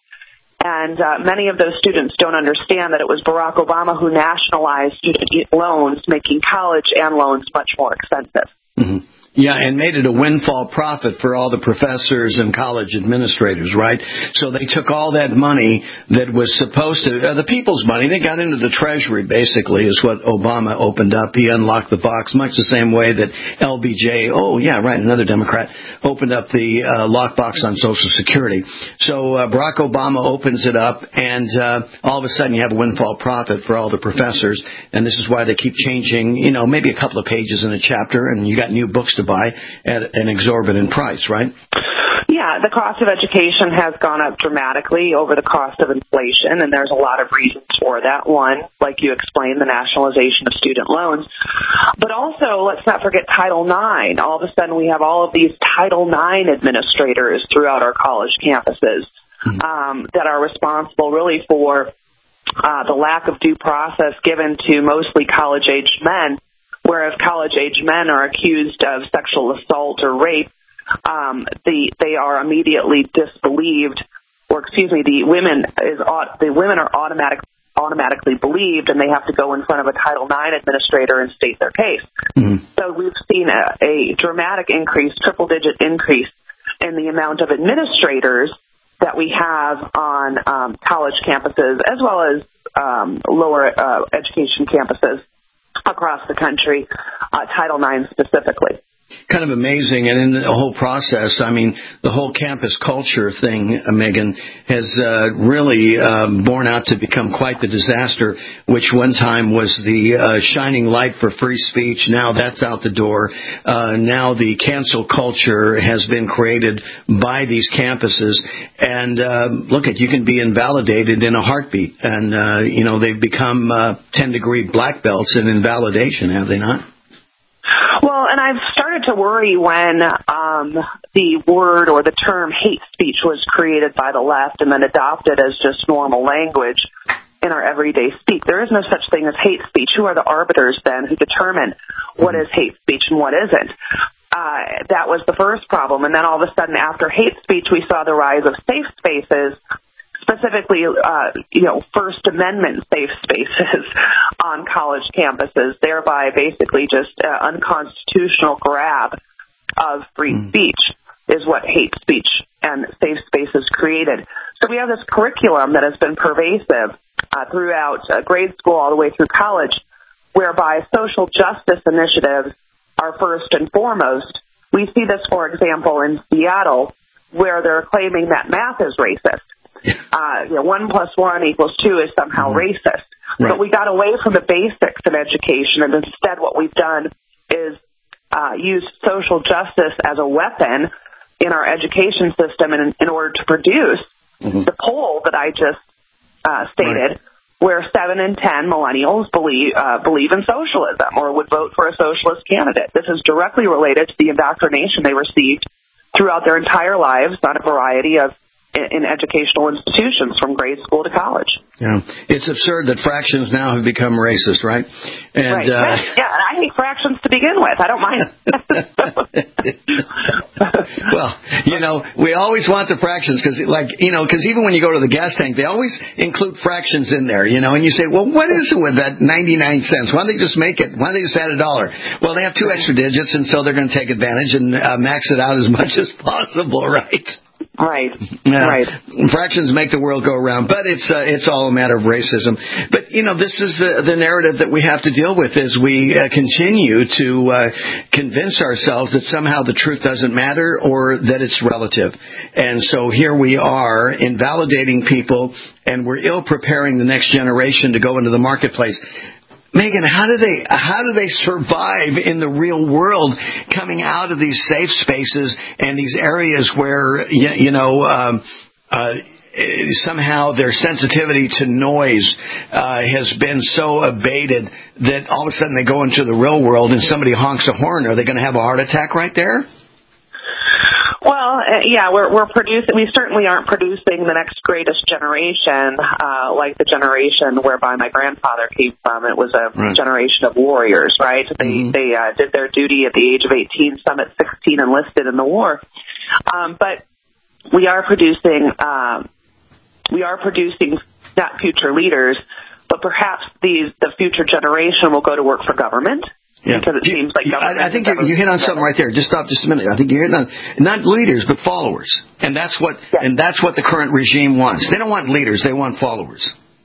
And uh, many of those students don't understand that it was Barack Obama who nationalized student loans, making college and loans much more expensive. Mm-hmm. Yeah, and made it a windfall profit for all the professors and college administrators, right? So they took all that money that was supposed to, uh, the people's money, they got into the Treasury, basically, is what Obama opened up. He unlocked the box, much the same way that L B J, oh, yeah, right, another Democrat, opened up the uh, lockbox on Social Security. So uh, Barack Obama opens it up, and uh, all of a sudden you have a windfall profit for all the professors, and this is why they keep changing, you know, maybe a couple of pages in a chapter, and you got new books to buy at an exorbitant price, right? Yeah, the cost of education has gone up dramatically over the cost of inflation, and there's a lot of reasons for that. One, like you explained, the nationalization of student loans. But also, let's not forget Title nine. All of a sudden, we have all of these Title nine administrators throughout our college campuses mm-hmm. um, that are responsible really for uh, the lack of due process given to mostly college-aged men, whereas college-age men are accused of sexual assault or rape, um, the, they are immediately disbelieved, or excuse me, the women is the women are automatic, automatically believed, and they have to go in front of a Title nine administrator and state their case. Mm-hmm. So we've seen a, a dramatic increase, triple-digit increase in the amount of administrators that we have on um, college campuses as well as um, lower uh, education campuses across the country, uh, Title nine specifically. Kind of amazing, and in the whole process, I mean, the whole campus culture thing, uh, Megan, has uh, really um, borne out to become quite the disaster, which one time was the uh, shining light for free speech. Now that's out the door. Uh, now the cancel culture has been created by these campuses, and uh, look at, you can be invalidated in a heartbeat, and, uh, you know, they've become uh, ten-degree black belts in invalidation, have they not? Well, and I've started to worry when um, the word or the term hate speech was created by the left and then adopted as just normal language in our everyday speak. There is no such thing as hate speech. Who are the arbiters then who determine what is hate speech and what isn't? Uh, that was the first problem. And then all of a sudden after hate speech, we saw the rise of safe spaces, specifically, uh, you know, First Amendment safe spaces on college campuses, thereby basically just uh, unconstitutional grab of free mm. speech is what hate speech and safe spaces created. So we have this curriculum that has been pervasive uh, throughout uh, grade school all the way through college, whereby social justice initiatives are first and foremost. We see this, for example, in Seattle, where they're claiming that math is racist. Uh, you know, one plus one equals two is somehow mm-hmm. racist. Right. But we got away from the basics in education, and instead what we've done is uh, use social justice as a weapon in our education system in, in order to produce mm-hmm. the poll that I just uh, stated, right. where seven in ten millennials believe uh, believe in socialism or would vote for a socialist candidate. This is directly related to the indoctrination they received throughout their entire lives on a variety of in educational institutions from grade school to college. Yeah, it's absurd that fractions now have become racist, right? And, right. Uh, yeah, and I hate fractions to begin with. I don't mind. Well, you know, we always want the fractions because, like, you know, because even when you go to the gas tank, they always include fractions in there, you know, and you say, well, what is it with that ninety-nine cents? Why don't they just make it? Why don't they just add a dollar? Well, they have two extra digits, and so they're going to take advantage and uh, max it out as much as possible, right? Right. Yeah. Right. Fractions make the world go around, but it's uh, it's all a matter of racism. But you know, this is the the narrative that we have to deal with as we uh, continue to uh, convince ourselves that somehow the truth doesn't matter or that it's relative. And so here we are invalidating people, and we're ill preparing the next generation to go into the marketplace. Megan, how do they how do they survive in the real world, coming out of these safe spaces and these areas where you, you know um, uh, somehow their sensitivity to noise uh, has been so abated that all of a sudden they go into the real world and somebody honks a horn? Are they going to have a heart attack right there? Well, uh, yeah, we're we're producing. We certainly aren't producing the next greatest generation, uh, like the generation whereby my grandfather came from. It was a right. generation of warriors, right? They mm-hmm. they uh, did their duty at the age of eighteen. Some at sixteen enlisted in the war. Um, but we are producing uh, we are producing not future leaders, but perhaps these the future generation will go to work for government. Yeah. Because it you, seems like I, I think you, you hit on something right there. Just stop just a minute. I think you hit on not leaders but followers, and that's what yeah. and that's what the current regime wants. They don't want leaders; they want followers.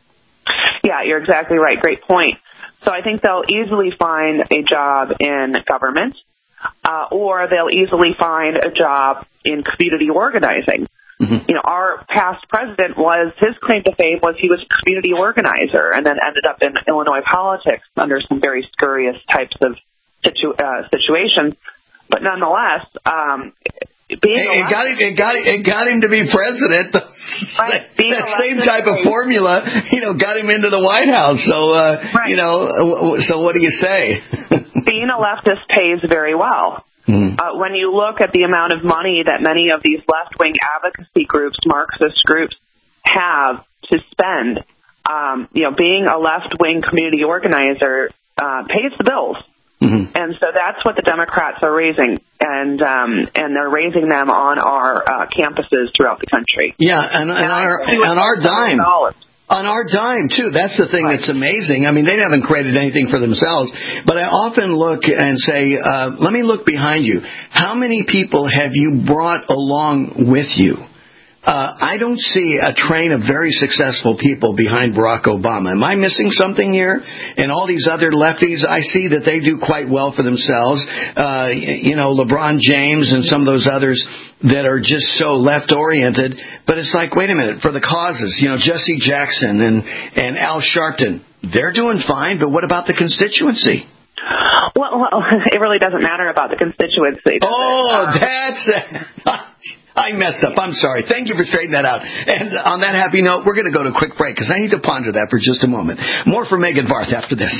Yeah, you're exactly right. Great point. So I think they'll easily find a job in government, uh, or they'll easily find a job in community organizing. Mm-hmm. You know, our past president was, his claim to fame was he was a community organizer and then ended up in Illinois politics under some very scurrious types of situ, uh, situations. But nonetheless, um, being it, it got him, it got it got him to be president. Right, that that same type of formula, you know, got him into the White House. So, uh, right. you know, so what do you say? Being a leftist pays very well. Mm-hmm. Uh, when you look at the amount of money that many of these left-wing advocacy groups, Marxist groups, have to spend, um, you know, being a left-wing community organizer uh, pays the bills. Mm-hmm. And so that's what the Democrats are raising, and um, and they're raising them on our uh, campuses throughout the country. Yeah, and, and, and our, on our dime. On our dime, too. That's the thing right. that's amazing. I mean, they haven't created anything for themselves. But I often look and say, uh, let me look behind you. How many people have you brought along with you? Uh, I don't see a train of very successful people behind Barack Obama. Am I missing something here? And all these other lefties, I see that they do quite well for themselves. Uh, you know, LeBron James and some of those others that are just so left-oriented. But it's like, wait a minute, for the causes, you know, Jesse Jackson and, and Al Sharpton, they're doing fine, but what about the constituency? Well, well it really doesn't matter about the constituency. Oh, um, that's... I messed up. I'm sorry. Thank you for straightening that out. And on that happy note, we're going to go to a quick break because I need to ponder that for just a moment. More from Megan Barth after this.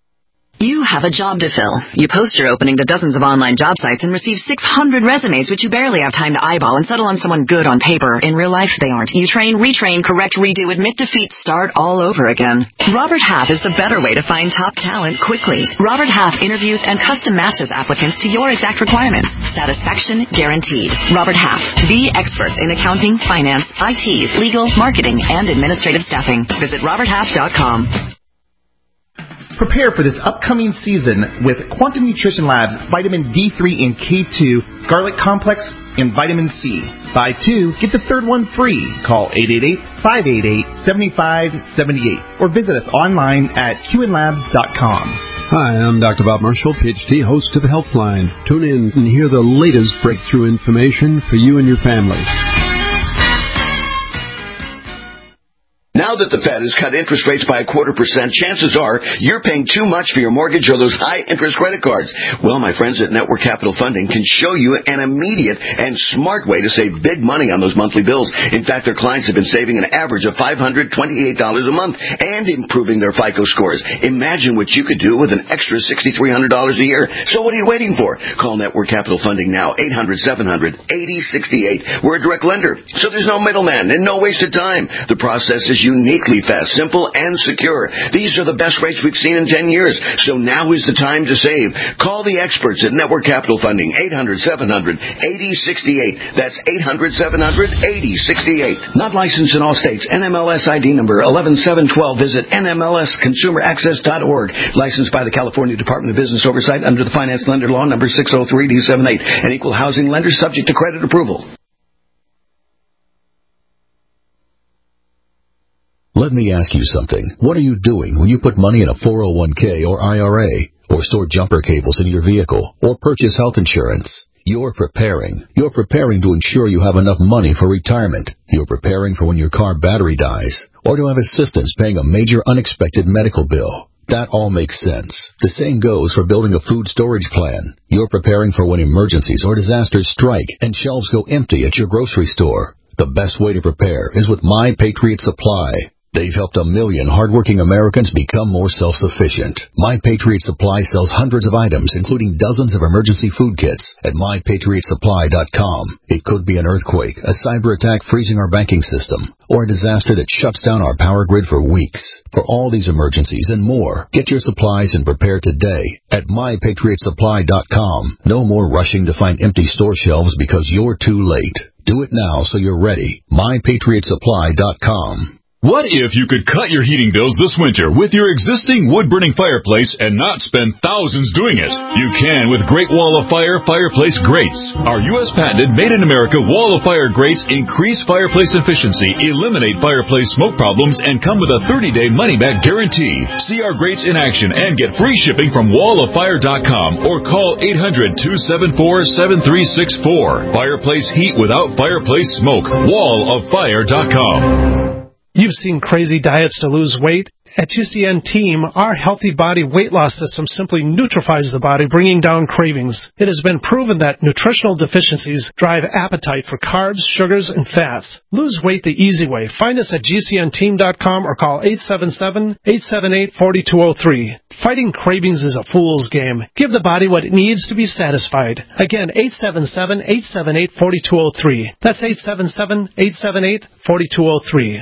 You have a job to fill. You post your opening to dozens of online job sites and receive six hundred resumes, which you barely have time to eyeball and settle on someone good on paper. In real life, they aren't. You train, retrain, correct, redo, admit defeat, start all over again. Robert Half is the better way to find top talent quickly. Robert Half interviews and custom matches applicants to your exact requirements. Satisfaction guaranteed. Robert Half, the expert in accounting, finance, I T, legal, marketing, and administrative staffing. Visit robert half dot com. Prepare for this upcoming season with Quantum Nutrition Labs Vitamin D three and K two, Garlic Complex, and Vitamin C. Buy two, get the third one free. Call eight eight eight, five eight eight, seven five seven eight or visit us online at q n labs dot com. Hi, I'm Doctor Bob Marshall, P H D, host of Healthline. Tune in and hear the latest breakthrough information for you and your family. Now that the Fed has cut interest rates by a quarter percent, chances are you're paying too much for your mortgage or those high-interest credit cards. Well, my friends at Network Capital Funding can show you an immediate and smart way to save big money on those monthly bills. In fact, their clients have been saving an average of five hundred twenty-eight dollars a month and improving their FICO scores. Imagine what you could do with an extra six thousand three hundred dollars a year. So what are you waiting for? Call Network Capital Funding now, eight hundred, seven hundred, eighty sixty-eight. We're a direct lender, so there's no middleman and no wasted time. The process is uniquely fast, simple, and secure. These are the best rates we've seen in ten years, so now is the time to save. Call the experts at Network Capital Funding, eight hundred, seven hundred, eighty sixty-eight. That's eight hundred, seven hundred, eighty sixty-eight. Not licensed in all states. N M L S I D number one one seven one two. Visit N M L S consumer access dot org. Licensed by the California Department of Business Oversight under the Finance Lender Law number six oh three D seventy-eight. An equal housing lender subject to credit approval. Let me ask you something. What are you doing when you put money in a four oh one k or I R A, or store jumper cables in your vehicle, or purchase health insurance? You're preparing. You're preparing to ensure you have enough money for retirement. You're preparing for when your car battery dies, or to have assistance paying a major unexpected medical bill. That all makes sense. The same goes for building a food storage plan. You're preparing for when emergencies or disasters strike and shelves go empty at your grocery store. The best way to prepare is with My Patriot Supply. They've helped a million hardworking Americans become more self-sufficient. My Patriot Supply sells hundreds of items, including dozens of emergency food kits, at my patriot supply dot com. It could be an earthquake, a cyber attack freezing our banking system, or a disaster that shuts down our power grid for weeks. For all these emergencies and more, get your supplies and prepare today at my patriot supply dot com. No more rushing to find empty store shelves because you're too late. Do it now so you're ready. my patriot supply dot com. What if you could cut your heating bills this winter with your existing wood-burning fireplace and not spend thousands doing it? You can with Great Wall of Fire fireplace grates. Our U S patented made-in-America Wall of Fire grates increase fireplace efficiency, eliminate fireplace smoke problems, and come with a thirty-day money-back guarantee. See our grates in action and get free shipping from wall of fire dot com or call eight hundred, two seven four, seven three six four. Fireplace heat without fireplace smoke. wall of fire dot com. You've seen crazy diets to lose weight. At G C N Team, our Healthy Body Weight Loss System simply neutralizes the body, bringing down cravings. It has been proven that nutritional deficiencies drive appetite for carbs, sugars, and fats. Lose weight the easy way. Find us at G C N team dot com or call eight seven seven, eight seven eight, four two zero three. Fighting cravings is a fool's game. Give the body what it needs to be satisfied. Again, eight seven seven, eight seven eight, four two zero three. That's eight seven seven, eight seven eight, four two zero three.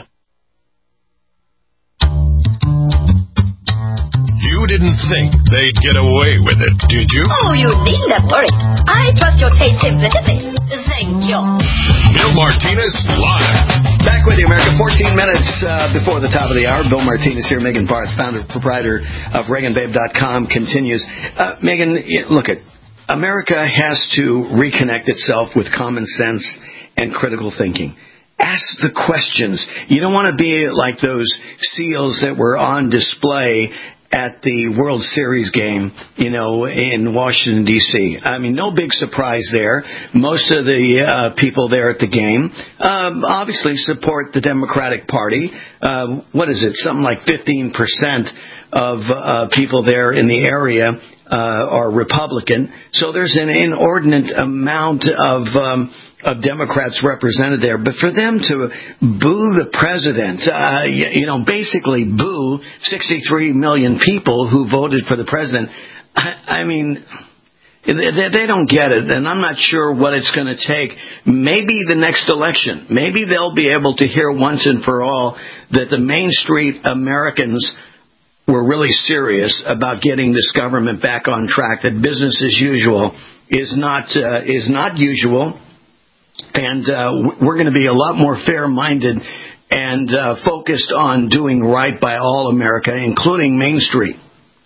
You didn't think they'd get away with it, did you? Oh, you needn't worry. I trust your taste sensitivity. Thank you. Bill Martinez live. Back with you, America. fourteen minutes uh, before the top of the hour. Bill Martinez here. Megan Barth, founder, proprietor of Reagan Babe dot com, continues. Uh, Megan, look, at America has to reconnect itself with common sense and critical thinking. Ask the questions. You don't want to be like those SEALs that were on display at the World Series game, you know, in Washington, D C I mean, no big surprise there. Most of the uh, people there at the game um, obviously support the Democratic Party. Uh, what is it? Something like fifteen percent of uh, people there in the area uh, are Republican. So there's an inordinate amount of um, of Democrats represented there. But for them to boo the president, uh, you, you know, basically boo sixty-three million people who voted for the president, I, I mean, they, they don't get it. And I'm not sure what it's going to take. Maybe the next election, maybe they'll be able to hear once and for all that the Main Street Americans were really serious about getting this government back on track, that business as usual is not uh, is not usual. And uh, we're going to be a lot more fair-minded and uh, focused on doing right by all America, including Main Street.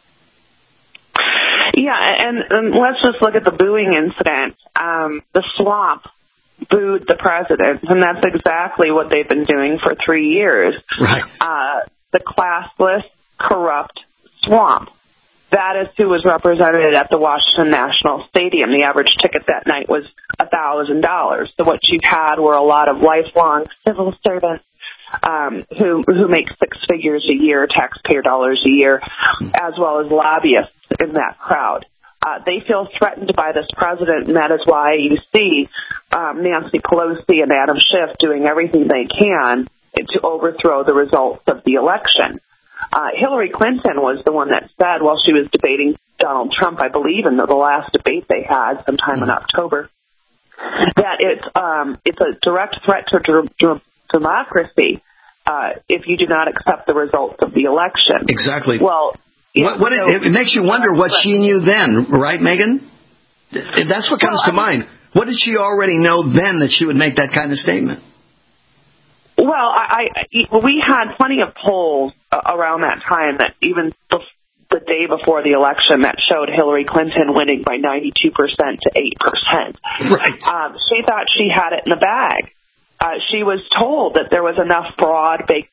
Yeah, and, and let's just look at the booing incident. Um, the swamp booed the president, and that's exactly what they've been doing for three years. Right. Uh, the classless, corrupt swamp. That is who was represented at the Washington National Stadium. The average ticket that night was one thousand dollars. So what you had were a lot of lifelong civil servants um, who who make six figures a year, taxpayer dollars a year, as well as lobbyists in that crowd. Uh, they feel threatened by this president, and that is why you see um, Nancy Pelosi and Adam Schiff doing everything they can to overthrow the results of the election. Uh, Hillary Clinton was the one that said while she was debating Donald Trump, I believe, in the, the last debate they had sometime in October, that it's um, it's a direct threat to d- d- democracy uh, if you do not accept the results of the election. Exactly. Well, what, what so, it, it makes you wonder what she knew then, right, Megan? That's what comes well, to mind. What did she already know then that she would make that kind of statement? Well, I, I we had plenty of polls around that time that even the, the day before the election that showed Hillary Clinton winning by ninety-two percent to eight percent. Right. Um, she thought she had it in the bag. Uh, she was told that there was enough fraud baked into the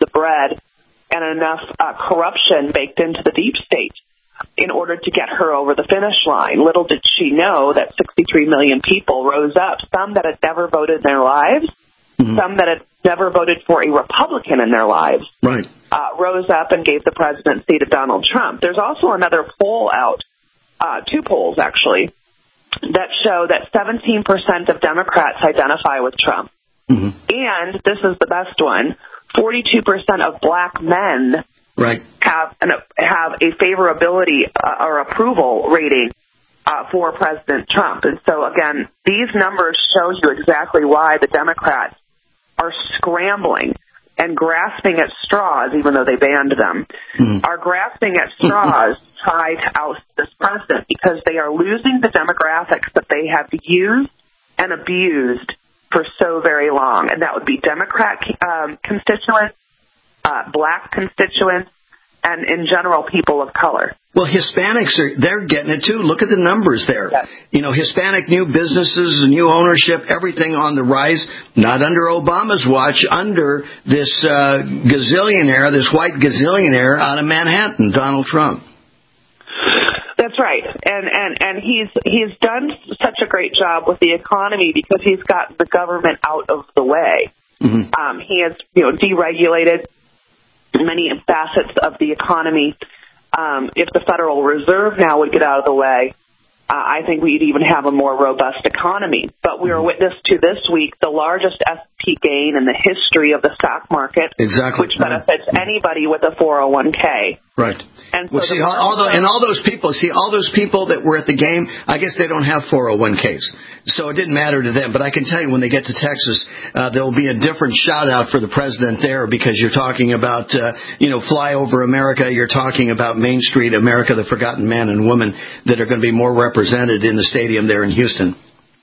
bread and enough uh, corruption baked into the deep state in order to get her over the finish line. Little did she know that sixty-three million people rose up, some that had never voted in their lives, mm-hmm. some that had never voted for a Republican in their lives, right. uh, rose up and gave the presidency to Donald Trump. There's also another poll out, uh, two polls actually, that show that seventeen percent of Democrats identify with Trump. Mm-hmm. And this is the best one, forty-two percent of black men right. have an, have a favorability uh, or approval rating uh, for President Trump. And so, again, these numbers show you exactly why the Democrats are scrambling and grasping at straws, even though they banned them, mm. are grasping at straws to try to oust this president because they are losing the demographics that they have used and abused for so very long. And that would be Democrat um, constituents, uh, black constituents, and in general, people of color. Well, Hispanics, are they're getting it too. Look at the numbers there. Yes. You know, Hispanic new businesses, new ownership, everything on the rise, not under Obama's watch, under this uh, gazillionaire, this white gazillionaire out of Manhattan, Donald Trump. That's right. And, and, and he's he's done such a great job with the economy because he's gotten the government out of the way. Mm-hmm. Um, he has, you know, deregulated many facets of the economy. Um, if the Federal Reserve now would get out of the way, uh, I think we'd even have a more robust economy. But we are witness to this week the largest S and P gain in the history of the stock market, exactly. which benefits anybody with a four oh one k. Right. And so well, see, all, all the, and all those people, see, all those people that were at the game, I guess they don't have four oh one k's. So it didn't matter to them. But I can tell you when they get to Texas, uh, there will be a different shout-out for the president there because you're talking about, uh, you know, flyover America. You're talking about Main Street America, the forgotten man and woman that are going to be more represented in the stadium there in Houston.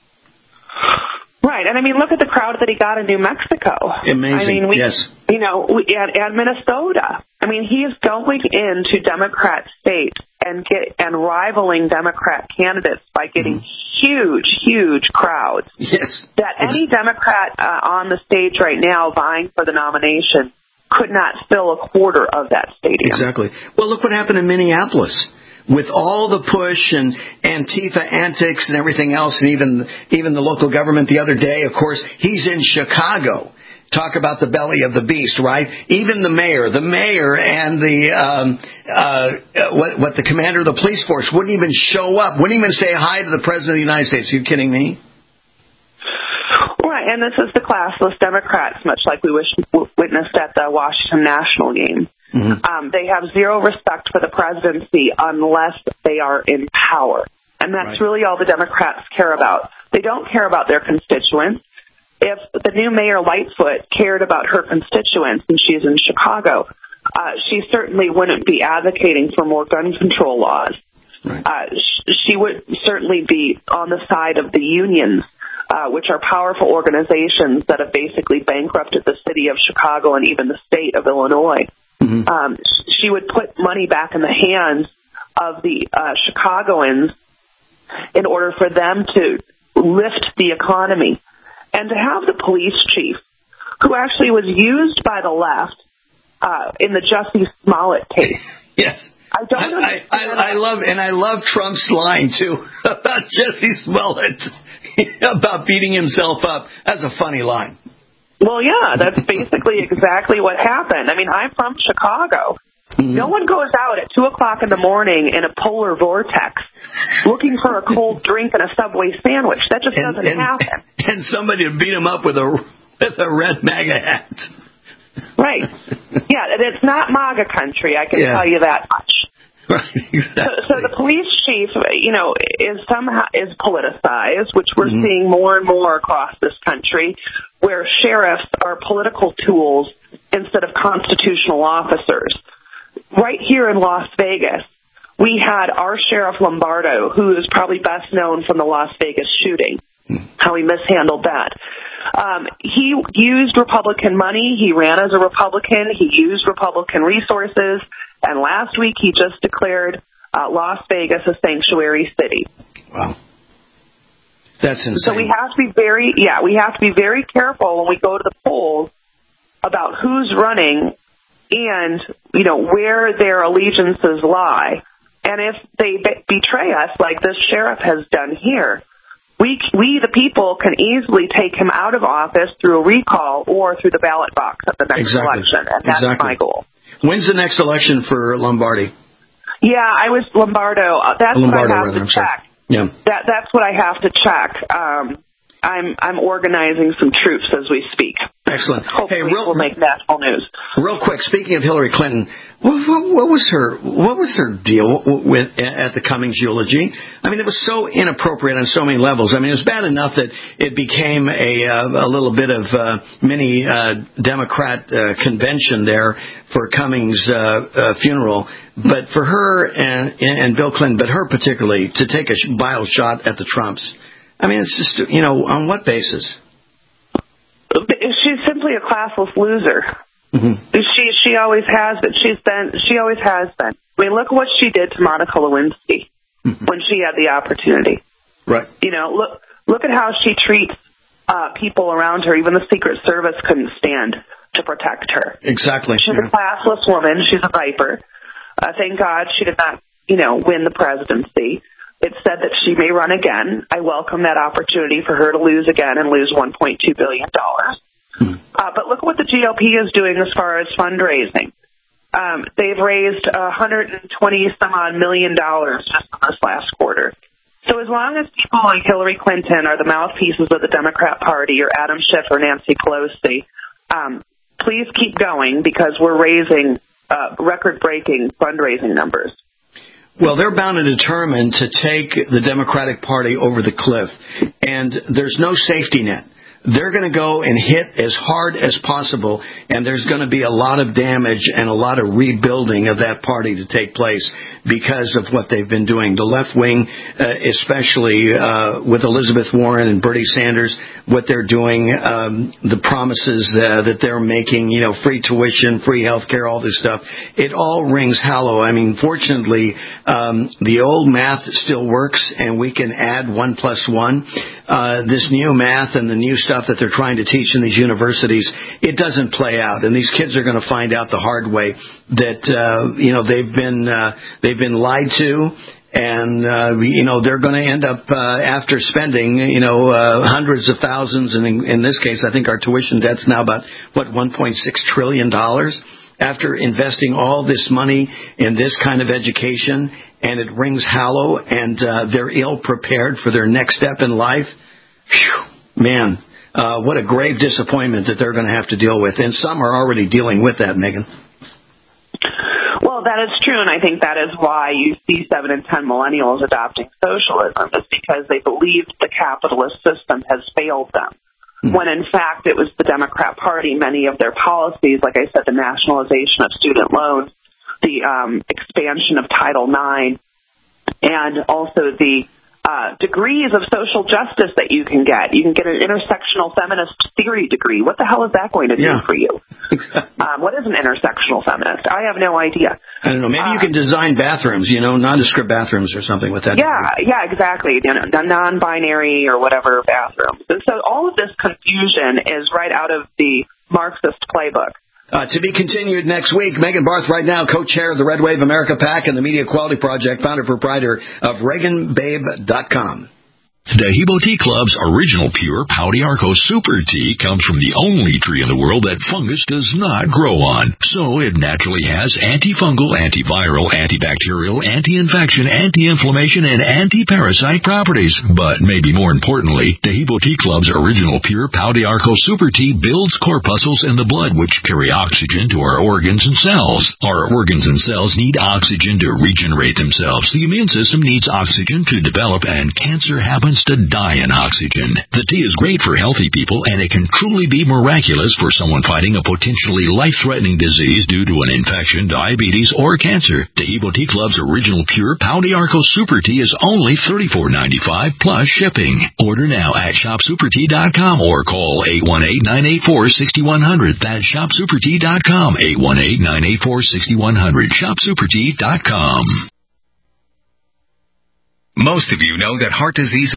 Right, and I mean, look at the crowd that he got in New Mexico. Amazing, I mean, we, yes. You know, we, and, and Minnesota. I mean, he is going into Democrat states and get and rivaling Democrat candidates by getting mm-hmm. huge, huge crowds. Yes. That any Democrat uh, on the stage right now vying for the nomination could not fill a quarter of that stadium. Exactly. Well, look what happened in Minneapolis. With all the push and Antifa antics and everything else, and even even the local government the other day, of course, he's in Chicago. Talk about the belly of the beast, right? Even the mayor, the mayor and the um, uh, what, what the commander of the police force wouldn't even show up, wouldn't even say hi to the president of the United States. Are you kidding me? Right, and this is the classless Democrats, much like we wish, witnessed at the Washington National game. Mm-hmm. Um, they have zero respect for the presidency unless they are in power. And that's right. really all the Democrats care about. They don't care about their constituents. If the new Mayor Lightfoot cared about her constituents, and she's in Chicago, uh, she certainly wouldn't be advocating for more gun control laws. Right. Uh, sh- she would certainly be on the side of the unions, uh, which are powerful organizations that have basically bankrupted the city of Chicago and even the state of Illinois. Mm-hmm. Um, she would put money back in the hands of the uh, Chicagoans in order for them to lift the economy. And to have the police chief, who actually was used by the left uh, in the Jussie Smollett case. Yes. I don't I, I, I, I love, and I love Trump's line, too, about Jussie Smollett, about beating himself up. That's a funny line. Well, yeah, that's basically exactly what happened. I mean, I'm from Chicago. Mm-hmm. No one goes out at two o'clock in the morning in a polar vortex looking for a cold drink and a Subway sandwich. That just and, doesn't and, happen. And somebody to beat him up with a with a red MAGA hat. Right. Yeah, it's not MAGA country, I can yeah. tell you that much. Right, exactly. So, so the police chief, you know, is somehow is politicized, which we're mm-hmm. seeing more and more across this country, where sheriffs are political tools instead of constitutional officers. Right here in Las Vegas, we had our Sheriff Lombardo, who is probably best known from the Las Vegas shooting, how he mishandled that. Um, he used Republican money. He ran as a Republican. He used Republican resources. And last week he just declared uh, Las Vegas a sanctuary city. Wow. That's insane. So we have to be very, yeah, we have to be very careful when we go to the polls about who's running and, you know, where their allegiances lie. And if they be- betray us like this sheriff has done here, we, we, the people, can easily take him out of office through a recall or through the ballot box at the next Exactly. election. And that's exactly. my goal. When's the next election for Lombardi? Yeah, I was Lombardo. Uh, That's Lombardo, what I have rather, to I'm sorry. check. Yeah. That that's what I have to check. Um, I'm I'm organizing some troops as we speak. Excellent. Hopefully, hey, real, we'll make national news. Real quick, speaking of Hillary Clinton, what, what, what was her what was her deal with at the Cummings eulogy? I mean, it was so inappropriate on so many levels. I mean, it was bad enough that it became a uh, a little bit of uh, mini uh, Democrat uh, convention there for Cummings' uh, uh, funeral. But for her and, and Bill Clinton, but her particularly, to take a vile shot at the Trumps. I mean, it's just, you know, on what basis? She's simply a classless loser. Mm-hmm. She she always has been. She's been. She always has been. I mean, look what she did to Monica Lewinsky mm-hmm. when she had the opportunity. Right. You know, look look at how she treats uh, people around her. Even the Secret Service couldn't stand to protect her. Exactly. She's yeah. a classless woman. She's a viper. Uh, thank God she did not, you know, win the presidency. It's said that she may run again. I welcome that opportunity for her to lose again and lose one point two billion dollars. Hmm. Uh, but look what the G O P is doing as far as fundraising. Um, they've raised one hundred twenty some odd million dollars just in this last quarter. So as long as people like Hillary Clinton are the mouthpieces of the Democrat Party or Adam Schiff or Nancy Pelosi, um, please keep going because we're raising uh, record-breaking fundraising numbers. Well, they're bound and determined to take the Democratic Party over the cliff, and there's no safety net. They're going to go and hit as hard as possible, and there's going to be a lot of damage and a lot of rebuilding of that party to take place because of what they've been doing. The left wing, uh, especially uh, with Elizabeth Warren and Bernie Sanders, what they're doing, um, the promises uh, that they're making, you know, free tuition, free health care, all this stuff, it all rings hollow. I mean, fortunately, um, the old math still works, and we can add one plus one. Uh, this new math and the new stuff that they're trying to teach in these universities, it doesn't play out, and these kids are going to find out the hard way that uh, you know they've been uh, they've been lied to, and uh, you know they're going to end up uh, after spending you know uh, hundreds of thousands, and in, in this case, I think our tuition debt's now about what one point six trillion dollars. After investing all this money in this kind of education, and it rings hollow, and uh, they're ill prepared for their next step in life. Whew, man, uh, what a grave disappointment that they're going to have to deal with. And some are already dealing with that, Megan. Well, that is true, and I think that is why you see seven in ten millennials adopting socialism, is because they believe the capitalist system has failed them. Mm-hmm. When in fact it was the Democrat Party, many of their policies, like I said, the nationalization of student loans, the um, expansion of Title nine, and also the uh, degrees of social justice that you can get. You can get an intersectional feminist theory degree. What the hell is that going to do yeah. for you? Exactly. Um, what is an intersectional feminist? I have no idea. I don't know. Maybe uh, you can design bathrooms, you know, nondescript bathrooms or something with that. Yeah, degree. yeah, exactly. You know, non-binary or whatever bathrooms. And so all of this confusion is right out of the Marxist playbook. Uh, to be continued next week. Megan Barth, right now, co-chair of the Red Wave America PAC and the Media Quality Project, founder and proprietor of Reagan Babe dot com. Dehebo Tea Club's original pure Pau d'Arco Super Tea comes from the only tree in the world that fungus does not grow on. So it naturally has antifungal, antiviral, antibacterial, anti-infection, anti-inflammation, and anti-parasite properties. But maybe more importantly, Dehebo Tea Club's original pure Pau d'Arco Super Tea builds corpuscles in the blood which carry oxygen to our organs and cells. Our organs and cells need oxygen to regenerate themselves. The immune system needs oxygen to develop, and cancer happens to die in oxygen. The tea is great for healthy people, and it can truly be miraculous for someone fighting a potentially life-threatening disease due to an infection, diabetes, or cancer. Dehebo Tea Club's original pure Pau d'Arco Super Tea is only thirty-four ninety-five plus shipping. Order now at shop super tea dot com or call eight one eight, nine eight four, six one zero zero. That's shop super tea dot com, eight one eight, nine eight four, six one zero zero, shop super tea dot com. Most of you know that heart disease